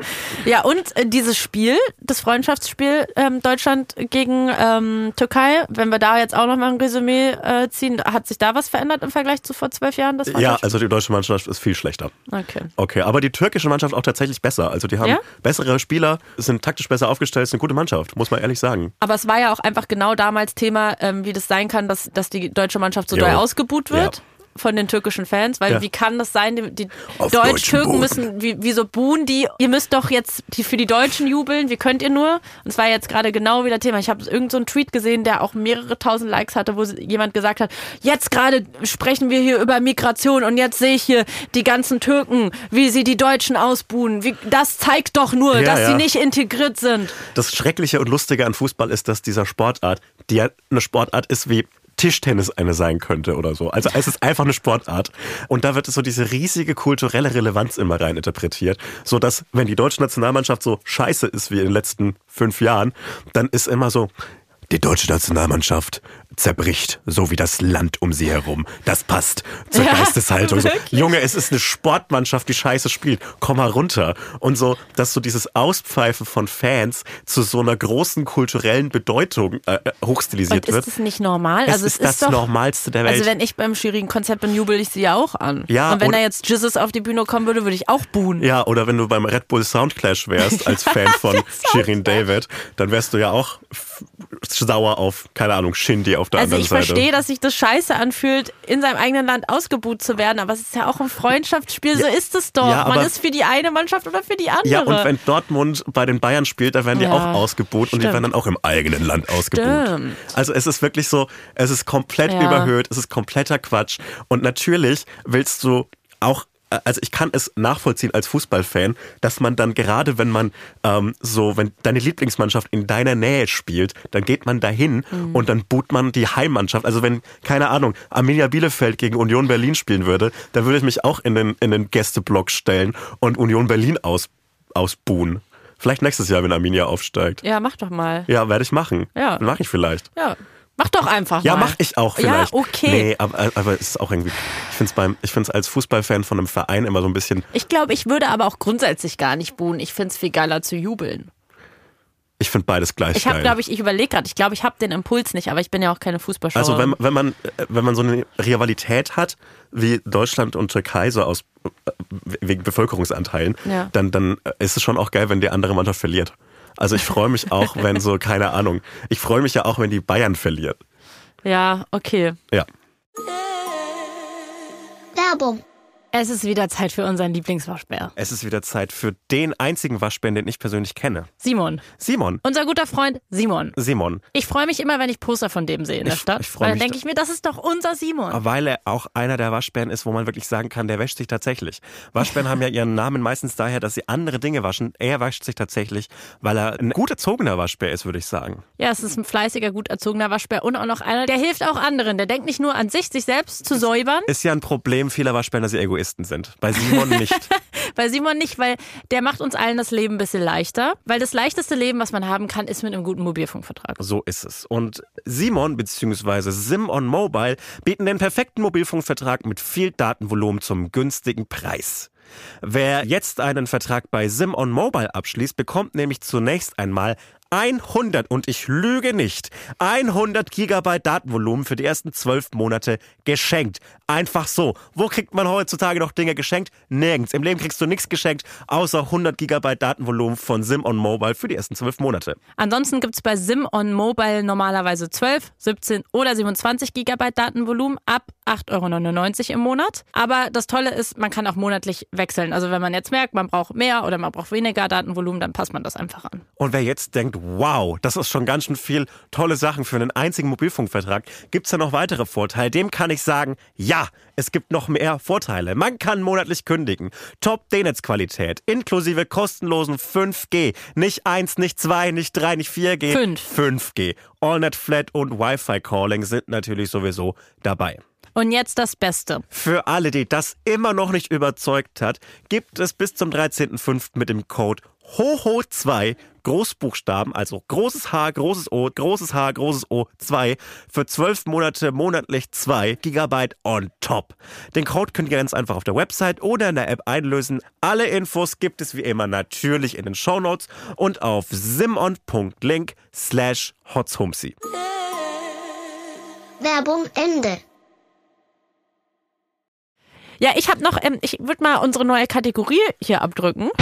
Ja, und äh, dieses Spiel, das Freundschaftsspiel ähm, Deutschland gegen ähm, Türkei, wenn wir da jetzt auch nochmal ein Resümee äh, ziehen, hat sich da was verändert im Vergleich zu vor zwölf Jahren? Das ja, also die deutsche Mannschaft ist viel schlechter. Okay. Okay, aber die türkische Mannschaft auch tatsächlich besser. Also die haben ja? bessere Spieler, sind taktisch besser aufgestellt, ist eine gute Mannschaft, muss man ehrlich sagen. Aber es war ja auch einfach genau damals Thema, ähm, wie das sein kann, dass, dass die deutsche Mannschaft so jo. doll ausgebuht wird. Ja. Von den türkischen Fans, weil ja. wie kann das sein, die, die Deutsch-Türken müssen, wie, wie so buhen die, ihr müsst doch jetzt die, für die Deutschen jubeln, wie könnt ihr nur? Und es war jetzt gerade genau wieder Thema. Ich habe irgend so einen Tweet gesehen, der auch mehrere tausend Likes hatte, wo jemand gesagt hat, jetzt gerade sprechen wir hier über Migration und jetzt sehe ich hier die ganzen Türken, wie sie die Deutschen ausbuhen. Wie, das zeigt doch nur, ja, dass ja. sie nicht integriert sind. Das Schreckliche und Lustige an Fußball ist, dass dieser Sportart, die ja eine Sportart ist wie Tischtennis eine sein könnte oder so. Also es ist einfach eine Sportart. Und da wird so diese riesige kulturelle Relevanz immer rein interpretiert, so dass, wenn die deutsche Nationalmannschaft so scheiße ist wie in den letzten fünf Jahren, dann ist immer so, die deutsche Nationalmannschaft zerbricht, so wie das Land um sie herum. Das passt zur ja, Geisteshaltung. So, Junge, es ist eine Sportmannschaft, die scheiße spielt. Komm mal runter. Und so, dass so dieses Auspfeifen von Fans zu so einer großen kulturellen Bedeutung äh, hochstilisiert Und wird. Ist das nicht normal? Es also ist es das ist doch, Normalste der Welt. Also wenn ich beim schwierigen Konzert bin, jubel ich sie ja auch an. Ja, und wenn und, da jetzt Jesus auf die Bühne kommen würde, würde ich auch buhen. Ja, oder wenn du beim Red Bull Soundclash wärst, als Fan von Shirin David, dann wärst du ja auch sauer auf, keine Ahnung, Shindy auf der also anderen Seite. Also ich verstehe, dass sich das scheiße anfühlt, in seinem eigenen Land ausgebuht zu werden, aber es ist ja auch ein Freundschaftsspiel, ja, so ist es doch. Ja, man ist für die eine Mannschaft oder für die andere. Ja, und wenn Dortmund bei den Bayern spielt, da werden die ja auch ausgebuht stimmt. und die werden dann auch im eigenen Land ausgebuht. Stimmt. Also es ist wirklich so, es ist komplett ja. überhöht, es ist kompletter Quatsch. Und natürlich willst du auch, also ich kann es nachvollziehen als Fußballfan, dass man dann gerade, wenn man ähm, so, wenn deine Lieblingsmannschaft in deiner Nähe spielt, dann geht man dahin mhm. und dann boot man die Heimmannschaft. Also wenn, keine Ahnung, Arminia Bielefeld gegen Union Berlin spielen würde, dann würde ich mich auch in den, in den Gästeblock stellen und Union Berlin aus, ausbuhen. Vielleicht nächstes Jahr, wenn Arminia aufsteigt. Ja, mach doch mal. Ja, werde ich machen. Ja. Mache ich vielleicht. Ja. Mach doch einfach ja, mal. Ja, mach ich auch vielleicht. Ja, okay. Nee, aber, aber es ist auch irgendwie, ich finde es beim, ich finde es als Fußballfan von einem Verein immer so ein bisschen. Ich glaube, ich würde aber auch grundsätzlich gar nicht buhen. Ich finde es viel geiler zu jubeln. Ich finde beides gleich Ich habe, geil. glaube ich, ich überlege gerade, ich glaube, ich habe den Impuls nicht, aber ich bin ja auch keine Fußballschauerin. Also wenn, wenn, man, wenn man so eine Rivalität hat, wie Deutschland und Türkei, so aus wegen Bevölkerungsanteilen, Ja. dann, dann ist es schon auch geil, wenn die andere Mannschaft verliert. Also ich freue mich auch, wenn so, keine Ahnung, ich freue mich ja auch, wenn die Bayern verliert. Ja, okay. Ja. Werbung. Es ist wieder Zeit für unseren Lieblingswaschbär. Es ist wieder Zeit für den einzigen Waschbären, den ich persönlich kenne. Simon. Simon. Unser guter Freund Simon. Simon. Ich freue mich immer, wenn ich Poster von dem sehe in der Ich- Stadt. ich freu Weil dann mich denke da- ich mir, das ist doch unser Simon. Weil er auch einer der Waschbären ist, wo man wirklich sagen kann, der wäscht sich tatsächlich. Waschbären haben ja ihren Namen meistens daher, dass sie andere Dinge waschen. Er wäscht sich tatsächlich, weil er ein gut erzogener Waschbär ist, würde ich sagen. Ja, es ist ein fleißiger, gut erzogener Waschbär und auch noch einer, der hilft auch anderen. Der denkt nicht nur an sich, sich selbst zu säubern. Ist ja ein Problem vieler Waschbären, dass sie Egoisten sind. Bei Simon nicht. Bei Simon nicht, weil der macht uns allen das Leben ein bisschen leichter. Weil das leichteste Leben, was man haben kann, ist mit einem guten Mobilfunkvertrag. So ist es. Und Simon bzw. Sim on Mobile bieten den perfekten Mobilfunkvertrag mit viel Datenvolumen zum günstigen Preis. Wer jetzt einen Vertrag bei Sim on Mobile abschließt, bekommt nämlich zunächst einmal hundert, und ich lüge nicht, hundert Gigabyte Datenvolumen für die ersten zwölf Monate geschenkt. Einfach so. Wo kriegt man heutzutage noch Dinge geschenkt? Nirgends. Im Leben kriegst du nichts geschenkt, außer hundert Gigabyte Datenvolumen von Sim on Mobile für die ersten zwölf Monate. Ansonsten gibt's bei Sim on Mobile normalerweise zwölf, siebzehn oder siebenundzwanzig Gigabyte Datenvolumen ab acht Euro neunundneunzig im Monat. Aber das Tolle ist, man kann auch monatlich wechseln. Also wenn man jetzt merkt, man braucht mehr oder man braucht weniger Datenvolumen, dann passt man das einfach an. Und wer jetzt denkt, wow, das ist schon ganz schön viel tolle Sachen für einen einzigen Mobilfunkvertrag, gibt's da noch weitere Vorteile? Dem kann ich sagen, ja, es gibt noch mehr Vorteile. Man kann monatlich kündigen. Top-D-Netz-Qualität, inklusive kostenlosen fünf G. Nicht eins, nicht zwei, nicht drei, nicht vier G. Fünf. fünf G. AllNet Flat und Wi-Fi-Calling sind natürlich sowieso dabei. Und jetzt das Beste. Für alle, die das immer noch nicht überzeugt hat, gibt es bis zum dreizehnten fünften mit dem Code H O H O zwei, Großbuchstaben, also großes H, großes O, großes H, großes O, zwei, für zwölf Monate monatlich zwei Gigabyte on top. Den Code könnt ihr ganz einfach auf der Website oder in der App einlösen. Alle Infos gibt es wie immer natürlich in den Shownotes und auf simon.link slash hotzhumsi. Werbung Ende. Ja, ich habe noch, ähm, ich würde mal unsere neue Kategorie hier abdrücken.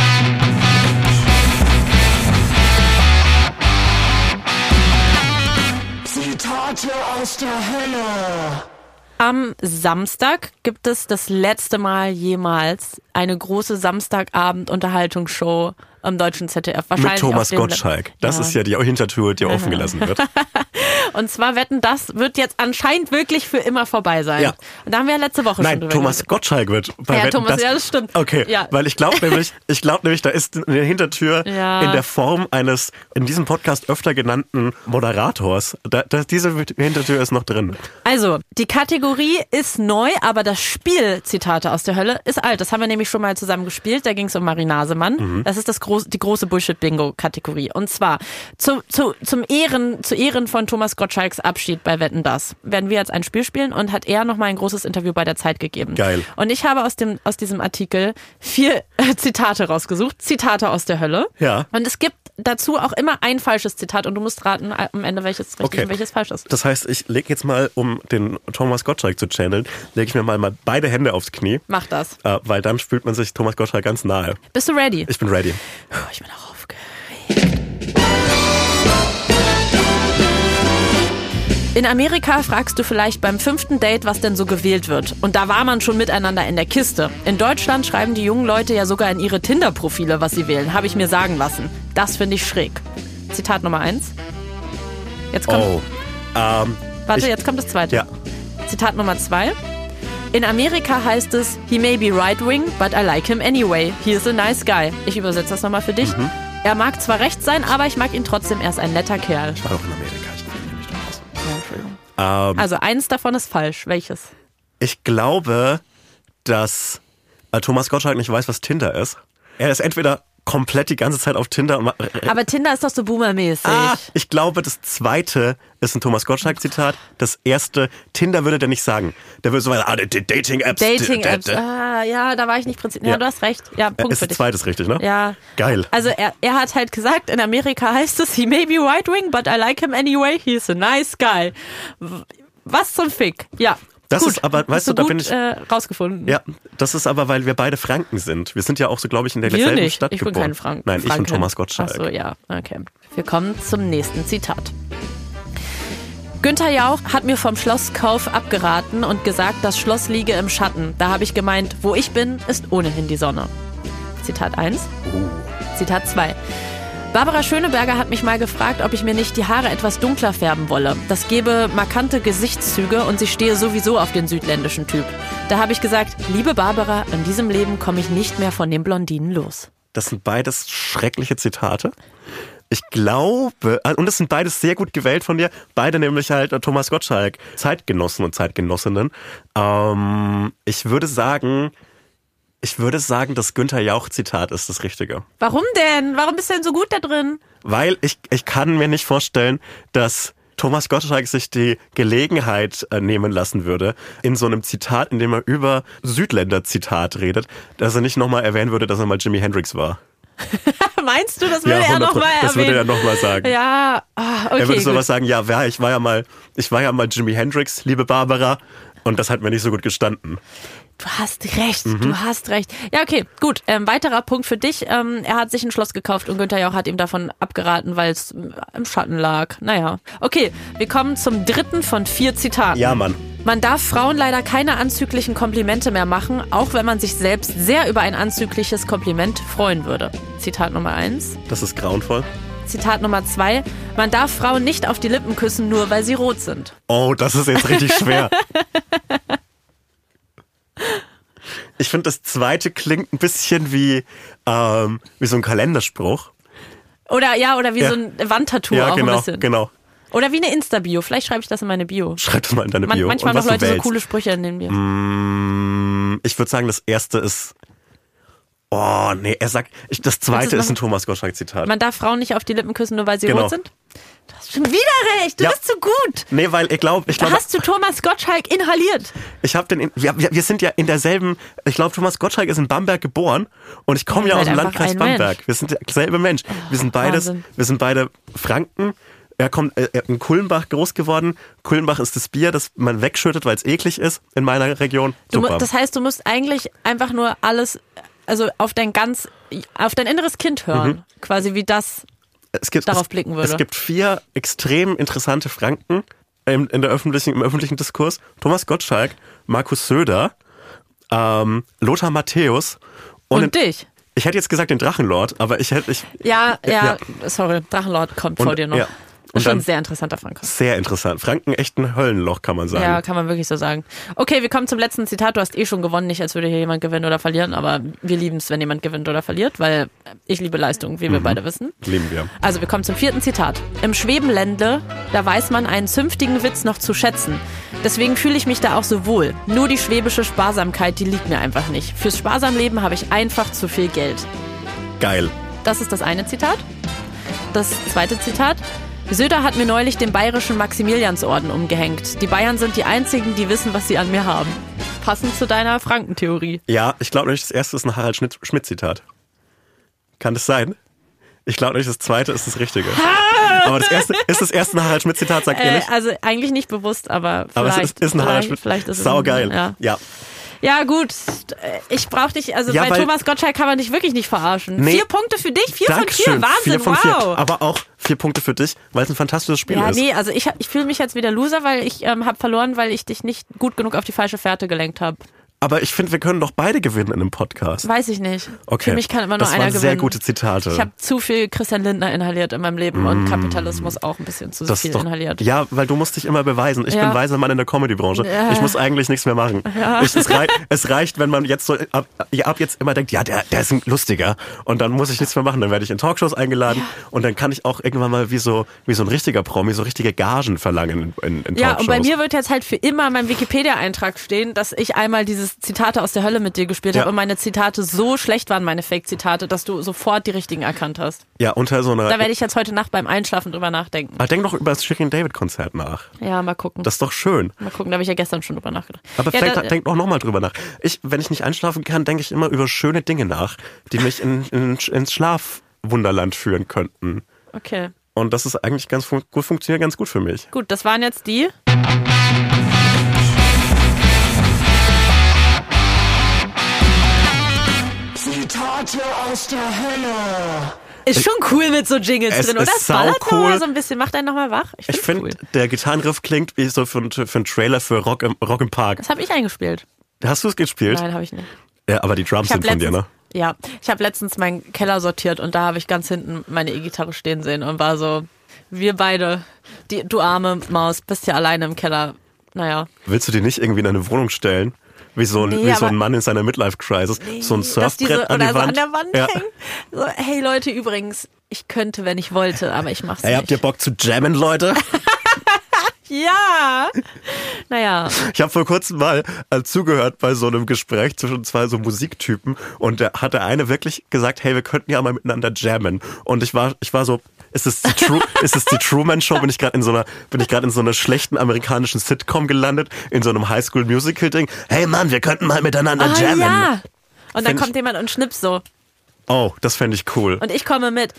Zitate aus der Hölle. Am Samstag gibt es das letzte Mal jemals eine große Samstagabend-Unterhaltungsshow am deutschen Z D F. Wahrscheinlich Mit Thomas auf dem Gottschalk. Das Ja. ist ja die Hintertür, die offen gelassen wird. Und zwar wetten, das wird jetzt anscheinend wirklich für immer vorbei sein. Ja. Und da haben wir ja letzte Woche schon Nein, drüber Thomas geredet. Gottschalk wird bei Ja, Wetten, Thomas, das, ja, das stimmt. Okay, Ja. weil ich glaube nämlich, ich glaube nämlich, da ist eine Hintertür Ja. in der Form eines in diesem Podcast öfter genannten Moderators. Da, da, diese Hintertür ist noch drin. Also, die Kategorie ist neu, aber das Spiel, Zitate aus der Hölle, ist alt. Das haben wir nämlich schon mal zusammen gespielt. Da ging es um Marie Nasemann. Mhm. Das ist das groß, die große Bullshit-Bingo-Kategorie. Und zwar zu, zu, zum Ehren, zu Ehren von Thomas Gottschalks Abschied bei Wetten, das werden wir jetzt ein Spiel spielen und hat er nochmal ein großes Interview bei der Zeit gegeben. Geil. Und ich habe aus, dem, aus diesem Artikel vier äh, Zitate rausgesucht. Zitate aus der Hölle. Ja. Und es gibt dazu auch immer ein falsches Zitat und du musst raten am Ende, welches richtig Okay. und welches falsch ist. Das heißt, ich lege jetzt mal, um den Thomas Gottschalk zu channeln, lege ich mir mal, mal beide Hände aufs Knie, Mach das. äh, weil dann fühlt man sich Thomas Gottschalk ganz nahe. Bist du ready? Ich bin ready. Puh, ich bin auch aufgeregt. In Amerika fragst du vielleicht beim fünften Date, was denn so gewählt wird. Und da war man schon miteinander in der Kiste. In Deutschland schreiben die jungen Leute ja sogar in ihre Tinder-Profile, was sie wählen. Habe ich mir sagen lassen. Das finde ich schräg. Zitat Nummer eins. Jetzt kommt, Oh. Ähm, warte, ich, jetzt kommt das zweite. Ja. Zitat Nummer zwei. In Amerika heißt es, he may be right-wing, but I like him anyway. He is a nice guy. Ich übersetze das nochmal für dich. Mhm. Er mag zwar rechts sein, aber ich mag ihn trotzdem. Er ist ein netter Kerl. Ich war doch in Amerika. Ich kann mich nicht aufpassen. Ja, Entschuldigung. Ähm, Also eins davon ist falsch. Welches? Ich glaube, dass äh, Thomas Gottschalk nicht weiß, was Tinder ist. Er ist entweder komplett die ganze Zeit auf Tinder. Und Aber Tinder ist doch so boomermäßig. Ah, ich glaube, das zweite ist ein Thomas Gottschalk-Zitat. Das erste, Tinder würde der nicht sagen. Der würde so weiter, ah, Dating-Apps. Dating-Apps, ah, ja, da war ich nicht präzise. Ja, ja, du hast recht. Ja, Punkt ist für dich. Das zweite ist richtig, ne? Ja. Geil. Also er, er hat halt gesagt, in Amerika heißt es, he may be right-wing, but I like him anyway, he's a nice guy. Was zum Fick? Ja. Das gut. ist aber, weißt Hast du, du da gut, bin ich. Äh, rausgefunden. Ja, das ist aber, weil wir beide Franken sind. Wir sind ja auch so, glaube ich, in der Wir selben nicht. Stadt ich geboren. bin kein Frank Nein, Franken. ich bin Thomas Gottschalk. Ach so, ja, okay. Wir kommen zum nächsten Zitat. Günther Jauch hat mir vom Schlosskauf abgeraten und gesagt, das Schloss liege im Schatten. Da habe ich gemeint, wo ich bin, ist ohnehin die Sonne. Zitat eins. Uh. Zitat zwei. Barbara Schöneberger hat mich mal gefragt, ob ich mir nicht die Haare etwas dunkler färben wolle. Das gebe markante Gesichtszüge und sie stehe sowieso auf den südländischen Typ. Da habe ich gesagt, liebe Barbara, in diesem Leben komme ich nicht mehr von den Blondinen los. Das sind beides schreckliche Zitate. Ich glaube, und das sind beides sehr gut gewählt von dir, beide nämlich halt Thomas Gottschalk, Zeitgenossen und Zeitgenossinnen. Ähm, ich würde sagen, ich würde sagen, das Günther Jauch-Zitat ist das Richtige. Warum denn? Warum bist du denn so gut da drin? Weil ich, ich kann mir nicht vorstellen, dass Thomas Gottschalk sich die Gelegenheit äh, nehmen lassen würde, in so einem Zitat, in dem er über Südländer-Zitat redet, dass er nicht nochmal erwähnen würde, dass er mal Jimi Hendrix war. Meinst du, das würde ja, er nochmal erwähnen? Das würde er nochmal sagen. Ja, ah, okay, Er würde sowas gut. sagen, ja, wer, ich war ja mal, ich war ja mal Jimi Hendrix, liebe Barbara, und das hat mir nicht so gut gestanden. Du hast recht, Mhm. du hast recht. Ja, okay, gut. Ähm, weiterer Punkt für dich. Ähm, er hat sich ein Schloss gekauft und Günther Jauch hat ihm davon abgeraten, weil es im Schatten lag. Naja. Okay, wir kommen zum dritten von vier Zitaten. Ja, Mann. Man darf Frauen leider keine anzüglichen Komplimente mehr machen, auch wenn man sich selbst sehr über ein anzügliches Kompliment freuen würde. Zitat Nummer eins. Das ist grauenvoll. Zitat Nummer zwei. Man darf Frauen nicht auf die Lippen küssen, nur weil sie rot sind. Oh, das ist jetzt richtig schwer. Ich finde, das zweite klingt ein bisschen wie, ähm, wie so ein Kalenderspruch. Oder ja, oder wie Ja. so ein Wandtattoo Ja, auch genau, ein bisschen. genau. Oder wie eine Insta-Bio. Vielleicht schreibe ich das in meine Bio. Schreib das mal in deine Man, Bio. manchmal und noch was Leute du so wählst. coole Sprüche in mir. Mm, ich würde sagen, das erste ist, oh, nee, er sagt, ich, das zweite es ist ein noch- Thomas Gottschalk-Zitat. Man darf Frauen nicht auf die Lippen küssen, nur weil sie Genau. rot sind. Du hast schon wieder recht. Du Ja. bist so gut. Nee, weil ich glaube, ich Da glaube, hast du Thomas Gottschalk inhaliert. ich habe den, in, wir, wir wir sind ja in derselben, ich glaube, Thomas Gottschalk ist in Bamberg geboren und ich komme Ihr ja aus seid dem einfach Landkreis ein Bamberg. Mensch. Wir sind derselbe Mensch. Wir sind beides, Wahnsinn. wir sind beide Franken. Er kommt äh, in Kulmbach groß geworden. Kulmbach ist das Bier, das man wegschüttet, weil es eklig ist in meiner Region. Du, mu- Super. das heißt, du musst eigentlich einfach nur alles, also auf dein ganz, auf dein inneres Kind hören. Mhm. Quasi wie das. es gibt, darauf es, blicken würde. Es gibt vier extrem interessante Franken im, in der öffentlichen, im öffentlichen Diskurs. Thomas Gottschalk, Markus Söder, ähm, Lothar Matthäus Und, und, dich. ich hätte jetzt gesagt den Drachenlord, aber ich hätte ich Ja, ja, Ja. sorry, Drachenlord kommt Und- vor dir noch. ja. Ist Und schon dann- ein sehr interessanter Frank. sehr interessant. Franken echt ein Höllenloch, kann man sagen. Ja, kann man wirklich so sagen. Okay, wir kommen zum letzten Zitat. Du hast eh schon gewonnen, nicht als würde hier jemand gewinnen oder verlieren, aber wir lieben es, wenn jemand gewinnt oder verliert, weil ich liebe Leistung, wie wir beide wissen. Lieben wir. Also wir kommen zum vierten Zitat. Im Schwebenländle, da weiß man einen zünftigen Witz noch zu schätzen. Deswegen fühle ich mich da auch so wohl. Nur die schwäbische Sparsamkeit, die liegt mir einfach nicht. Fürs Sparsamleben habe ich einfach zu viel Geld. Geil. Das ist das eine Zitat. Das zweite Zitat. Söder hat mir neulich den bayerischen Maximiliansorden umgehängt. Die Bayern sind die einzigen, die wissen, was sie an mir haben. Passend zu deiner Frankentheorie. Ja, ich glaube nicht, das erste ist ein Harald Schmidt- Schmidt-Zitat. Kann das sein? Ich glaube nicht, das zweite ist das Richtige. Aber das erste ist das erste ein Harald Schmidt-Zitat, sagt ihr Äh, nicht? also eigentlich nicht bewusst, aber vielleicht. Aber es ist, ist ein Harald vielleicht, Schmidt. vielleicht ist es Saugeil. ein- Ja. ja. Ja, gut. Ich brauch dich, also Ja, bei weil- Thomas Gottschalk kann man dich wirklich nicht verarschen. Nee. Vier Punkte für dich, vier Dankeschön. von vier. Wahnsinn, Vier von wow. vier. Aber auch vier Punkte für dich, weil es ein fantastisches Spiel Ja, ist. nee, also ich, ich fühle mich jetzt wieder Loser, weil ich ähm, habe verloren, weil ich dich nicht gut genug auf die falsche Fährte gelenkt habe. Aber ich finde, wir können doch beide gewinnen in einem Podcast. Weiß ich nicht. Okay. Für mich kann immer nur das einer waren gewinnen. sehr gute Zitate. Ich habe zu viel Christian Lindner inhaliert in meinem Leben und Kapitalismus auch ein bisschen zu das viel ist doch, inhaliert. ja, weil du musst dich immer beweisen. Ich Ja. bin weiser Mann in der Comedy-Branche. Ja. Ich muss eigentlich nichts mehr machen. Ich, es, rei es reicht, wenn man jetzt so ab, ja, ab jetzt immer denkt, ja, der, der ist ein Lustiger. Und dann muss ich nichts mehr machen. Dann werde ich in Talkshows eingeladen und dann kann ich auch irgendwann mal wie so, wie so ein richtiger Promi so richtige Gagen verlangen in, in, in Ja, Talkshows. und bei mir wird jetzt halt für immer in meinem Wikipedia-Eintrag stehen, dass ich einmal dieses dieses Zitate aus der Hölle mit dir gespielt Ja. habe und meine Zitate so schlecht waren, meine Fake-Zitate, dass du sofort die richtigen erkannt hast. Ja, unter so einer... Da werde ich jetzt heute Nacht beim Einschlafen drüber nachdenken. Ah, denk doch über das Shirin David Konzert nach. Ja, mal gucken. Das ist doch schön. Mal gucken, da habe ich ja gestern schon drüber nachgedacht. Aber ja, vielleicht da, denk doch nochmal drüber nach. Ich, wenn ich nicht einschlafen kann, denke ich immer über schöne Dinge nach, die mich in, in, ins Schlafwunderland führen könnten. Okay. Und das ist eigentlich ganz fun- gut, funktioniert ganz gut für mich. Gut, das waren jetzt die. Zitate aus der Hölle. Ist schon cool mit so Jingles Es drin, oder? ist Das ballert sau cool. nochmal so ein bisschen, macht einen nochmal wach. Ich Ich finde finde, cool. der Gitarrenriff klingt wie so für, für einen Trailer für Rock im, Rock im Park. Das habe ich eingespielt. Hast du es gespielt? Nein, habe ich nicht. Ja, aber die Drums Ich hab sind von dir, letztens, ne? ja, ich habe letztens meinen Keller sortiert und da habe ich ganz hinten meine E-Gitarre stehen sehen und war so, wir beide, die, du arme Maus, bist ja alleine im Keller. Naja. Willst du die nicht irgendwie in eine Wohnung stellen? Wie so ein, Nee, wie so aber- ein Mann in seiner Midlife-Crisis. so ein dass Surfbrett die so, an oder die so Wand. an der Wand ja. hängen. So, hey Leute, übrigens, ich könnte, wenn ich wollte, aber ich mach's Hey, nicht. habt ihr Bock zu jammen, Leute? Ja. Naja. Ich habe vor kurzem mal äh, zugehört bei so einem Gespräch zwischen zwei so Musiktypen und da hat der eine wirklich gesagt, hey, wir könnten ja mal miteinander jammen. Und ich war, ich war so, ist es die, True, ist es die Truman Show? Bin ich gerade in so einer, bin ich gerade in so einer schlechten amerikanischen Sitcom gelandet, in so einem Highschool-Musical-Ding? Hey Mann, wir könnten mal miteinander Ah, jammen. ja. Und dann Fänd kommt ich- jemand und schnipst so. Oh, das fände ich cool. Und ich komme mit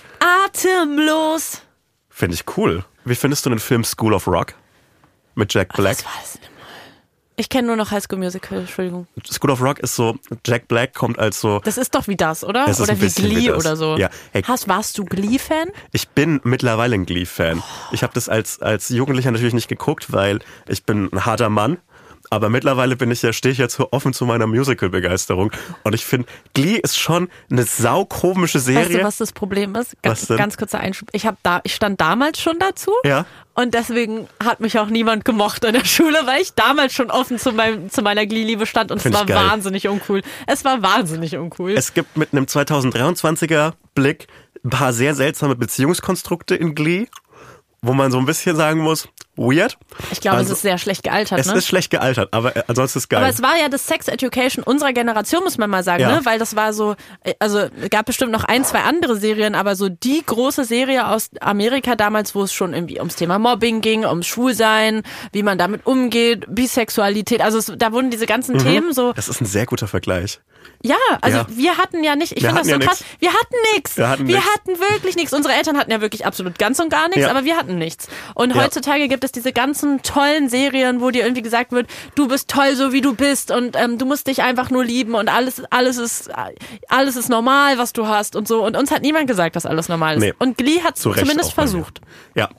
atemlos. Fände ich cool. Wie findest du den Film School of Rock? Mit Jack Black? Was war das denn mal? Ich kenne nur noch High School Musical, Entschuldigung. School of Rock ist so, Jack Black kommt als so, Das ist doch wie das, oder? Es ist Oder ein wie bisschen Glee wie das. oder so. Ja. Hey. Hast, warst du Glee-Fan? ich bin mittlerweile ein Glee-Fan. Ich habe das als, als Jugendlicher natürlich nicht geguckt, weil ich bin ein harter Mann. Aber mittlerweile bin ich ja, stehe ich jetzt so offen zu meiner Musical-Begeisterung. Und ich finde, Glee ist schon eine saukomische Serie. Weißt du, was das Problem ist? Ganz, Was denn? ganz kurzer Einschub. Ich, hab da, ich stand damals schon dazu. Ja. Und deswegen hat mich auch niemand gemocht in der Schule, weil ich damals schon offen zu, meinem, zu meiner Glee-Liebe stand. Und Find es ich war geil. wahnsinnig uncool. Es war wahnsinnig uncool. Es gibt mit einem zweitausenddreiundzwanziger Blick ein paar sehr seltsame Beziehungskonstrukte in Glee, wo man so ein bisschen sagen muss, weird. ich glaube, also, es ist sehr schlecht gealtert. Es ne? ist schlecht gealtert, aber äh, ansonsten ist es geil. Aber es war ja das Sex Education unserer Generation, muss man mal sagen, Ja. ne? Weil das war so, also es gab bestimmt noch ein, zwei andere Serien, aber so die große Serie aus Amerika damals, wo es schon irgendwie ums Thema Mobbing ging, ums Schwulsein, wie man damit umgeht, Bisexualität, also es, da wurden diese ganzen Mhm. Themen so, Das ist ein sehr guter Vergleich. ja, also Ja. wir hatten ja nicht, ich Wir finde das so hatten ja krass, nix. wir hatten nichts. Wir hatten wir nix. hatten wirklich nichts. Unsere Eltern hatten ja wirklich absolut ganz und gar nichts, Ja. aber wir hatten nichts. Und Ja. heutzutage gibt es diese ganzen tollen Serien, wo dir irgendwie gesagt wird, du bist toll, so wie du bist und ähm, du musst dich einfach nur lieben und alles, alles ist, alles ist normal, was du hast und so. Und uns hat niemand gesagt, dass alles normal ist. Nee. Und Glee hat es Zu Recht zumindest auch bei mir. versucht. Ja.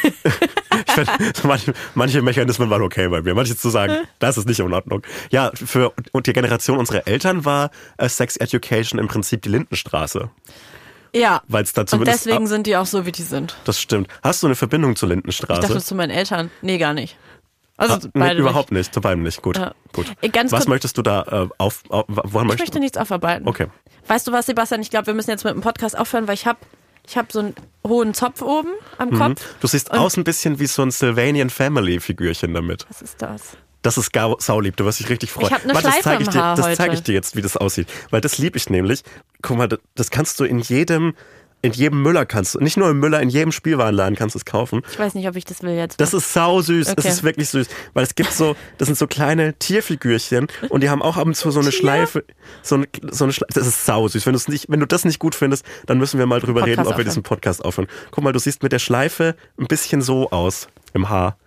ich find, manche, manche Mechanismen waren okay bei mir. Manche zu sagen, das ist nicht in Ordnung. Ja, für und die Generation unserer Eltern war äh, Sex Education im Prinzip die Lindenstraße. Ja. Weil es da Und zumindest. deswegen ah, sind die auch so, wie die sind. das stimmt. Hast du eine Verbindung zur Ich Lindenstraße? dachte zu meinen Eltern. Nee, gar nicht. Also Ah, nee, beide überhaupt nicht. Zu beidem nicht. Gut. Ja. Gut. Äh, ganz Was kurz- möchtest du da äh, auf, auf woran Ich möchtest möchte nichts aufarbeiten. Okay. Weißt du was, Sebastian? Ich glaube, wir müssen jetzt mit dem Podcast aufhören, weil ich habe ich hab so einen hohen Zopf oben am Mhm. Kopf. Du siehst Und- aus ein bisschen wie so ein Sylvanian Family Figürchen damit. Was ist das? Das ist gar saulieb, du wirst dich richtig freuen. Ich hab ne Warte, das Schleife zeige ich im dir, Haar das heute. zeige ich dir jetzt, wie das aussieht, weil das liebe ich nämlich. Guck mal, das- das kannst du in jedem in jedem Müller kannst du, nicht nur im Müller, in jedem Spielwarenladen kannst du es kaufen. Ich weiß nicht, ob ich das will jetzt. Das ist sau süß, Okay. es ist wirklich süß, weil es gibt so, das sind so kleine Tierfigürchen und die haben auch ab und zu so eine Tier? Schleife, so eine, so eine Schleife, das ist sau süß. Wenn du es nicht, wenn du das nicht gut findest, dann müssen wir mal drüber Podcast reden, ob wir aufhören. diesen Podcast aufhören. Guck mal, du siehst mit der Schleife ein bisschen so aus im Haar.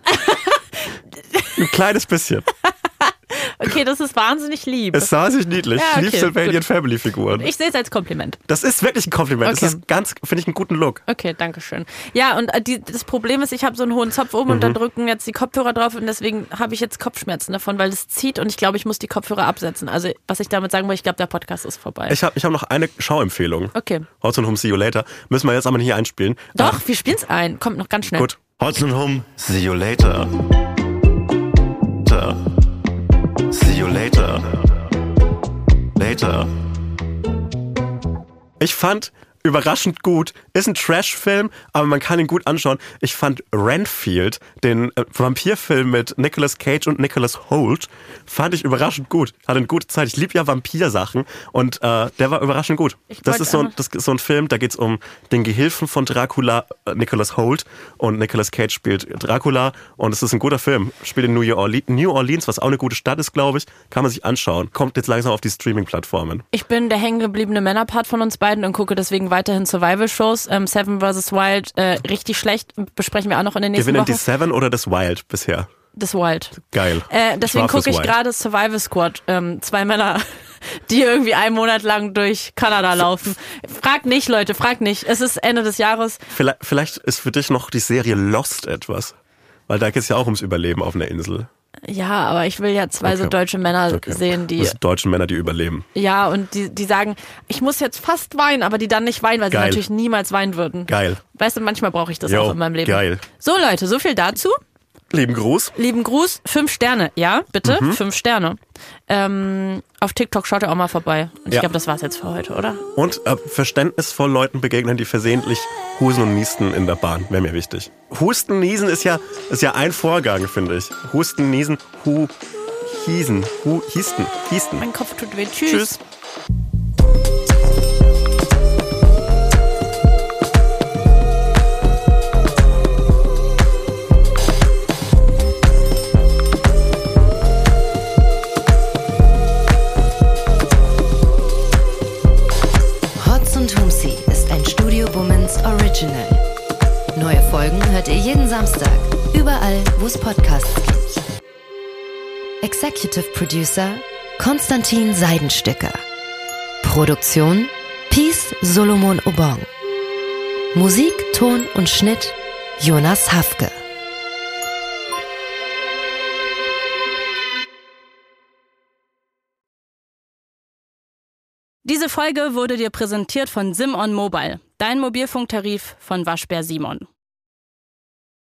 Ein kleines bisschen. Okay, das ist wahnsinnig lieb. Es sah sich niedlich. Ja, Ich liebe okay, Sylvanian gut. Family Figuren. Ich sehe es als Kompliment. Das ist wirklich ein Kompliment. Okay. Das ist ganz, finde ich, einen guten Look. Okay, danke schön. Ja, und äh, die, das Problem ist, ich habe so einen hohen Zopf oben Mhm. und da drücken jetzt die Kopfhörer drauf und deswegen habe ich jetzt Kopfschmerzen davon, weil das zieht und ich glaube, ich muss die Kopfhörer absetzen. Also, was ich damit sagen will, ich glaube, der Podcast ist vorbei. Ich habe ich hab noch eine Schauempfehlung. Okay. Hotz und Hum, see you later. Müssen wir jetzt aber nicht hier einspielen. Doch, Ah, wir spielen es ein. Kommt noch ganz schnell. gut. Hotz und Hum, see you later. Ta. See you later. Later. Ich fand, überraschend gut. Ist ein Trash-Film, aber man kann ihn gut anschauen. Ich fand Renfield, den äh, Vampirfilm mit Nicolas Cage und Nicholas Hoult, fand ich überraschend gut. Hatte eine gute Zeit. Ich liebe ja Vampirsachen und äh, der war überraschend gut. Das ist, so ein, das ist so ein Film, da geht's um den Gehilfen von Dracula, äh, Nicholas Hoult, und Nicolas Cage spielt Dracula und es ist ein guter Film. Spielt in New Orleans, New Orleans, was auch eine gute Stadt ist, glaube ich. Kann man sich anschauen. Kommt jetzt langsam auf die Streaming-Plattformen. Ich bin der hängengebliebene Männerpart von uns beiden und gucke deswegen weiterhin Survival-Shows. Ähm, Seven versus. Wild, äh, richtig schlecht, besprechen wir auch noch in den nächsten Gewinnen Wochen. die Seven oder das Wild bisher? Das Wild. Geil. Äh, deswegen gucke ich gerade Survival Squad. Ähm, zwei Männer, die irgendwie einen Monat lang durch Kanada laufen. Frag nicht, Leute, frag nicht. Es ist Ende des Jahres. Vielleicht, vielleicht ist für dich noch die Serie Lost etwas. Weil da geht es ja auch ums Überleben auf einer Insel. Ja, aber ich will ja zwei okay. so deutsche Männer okay. sehen, die... Das sind deutsche Männer, die überleben. Ja, und die, die sagen, ich muss jetzt fast weinen, aber die dann nicht weinen, weil Geil. sie natürlich niemals weinen würden. Geil. Weißt du, manchmal brauche ich das jo, auch in meinem Leben. Geil. So Leute, so viel dazu. Lieben Gruß. Lieben Gruß, fünf Sterne, ja, bitte, mhm. fünf Sterne. Ähm, auf TikTok schaut ihr auch mal vorbei. Und ich ja. glaube, das war's jetzt für heute, oder? Und äh, verständnisvoll Leuten begegnen, die versehentlich husen und niesten in der Bahn, wäre mir wichtig. Husten, niesen ist ja, ist ja ein Vorgang, finde ich. Husten, niesen, hu, hiesen, hu, hiesten, hiesten. Mein Kopf tut weh. Tschüss. Tschüss. Original. Neue Folgen hört ihr jeden Samstag, überall, wo es Podcasts gibt. Executive Producer Konstantin Seidenstücker. Produktion Peace Solomon Obong. Musik, Ton und Schnitt Jonas Hafke. Diese Folge wurde dir präsentiert von Simon Mobile, dein Mobilfunktarif von Waschbär Simon.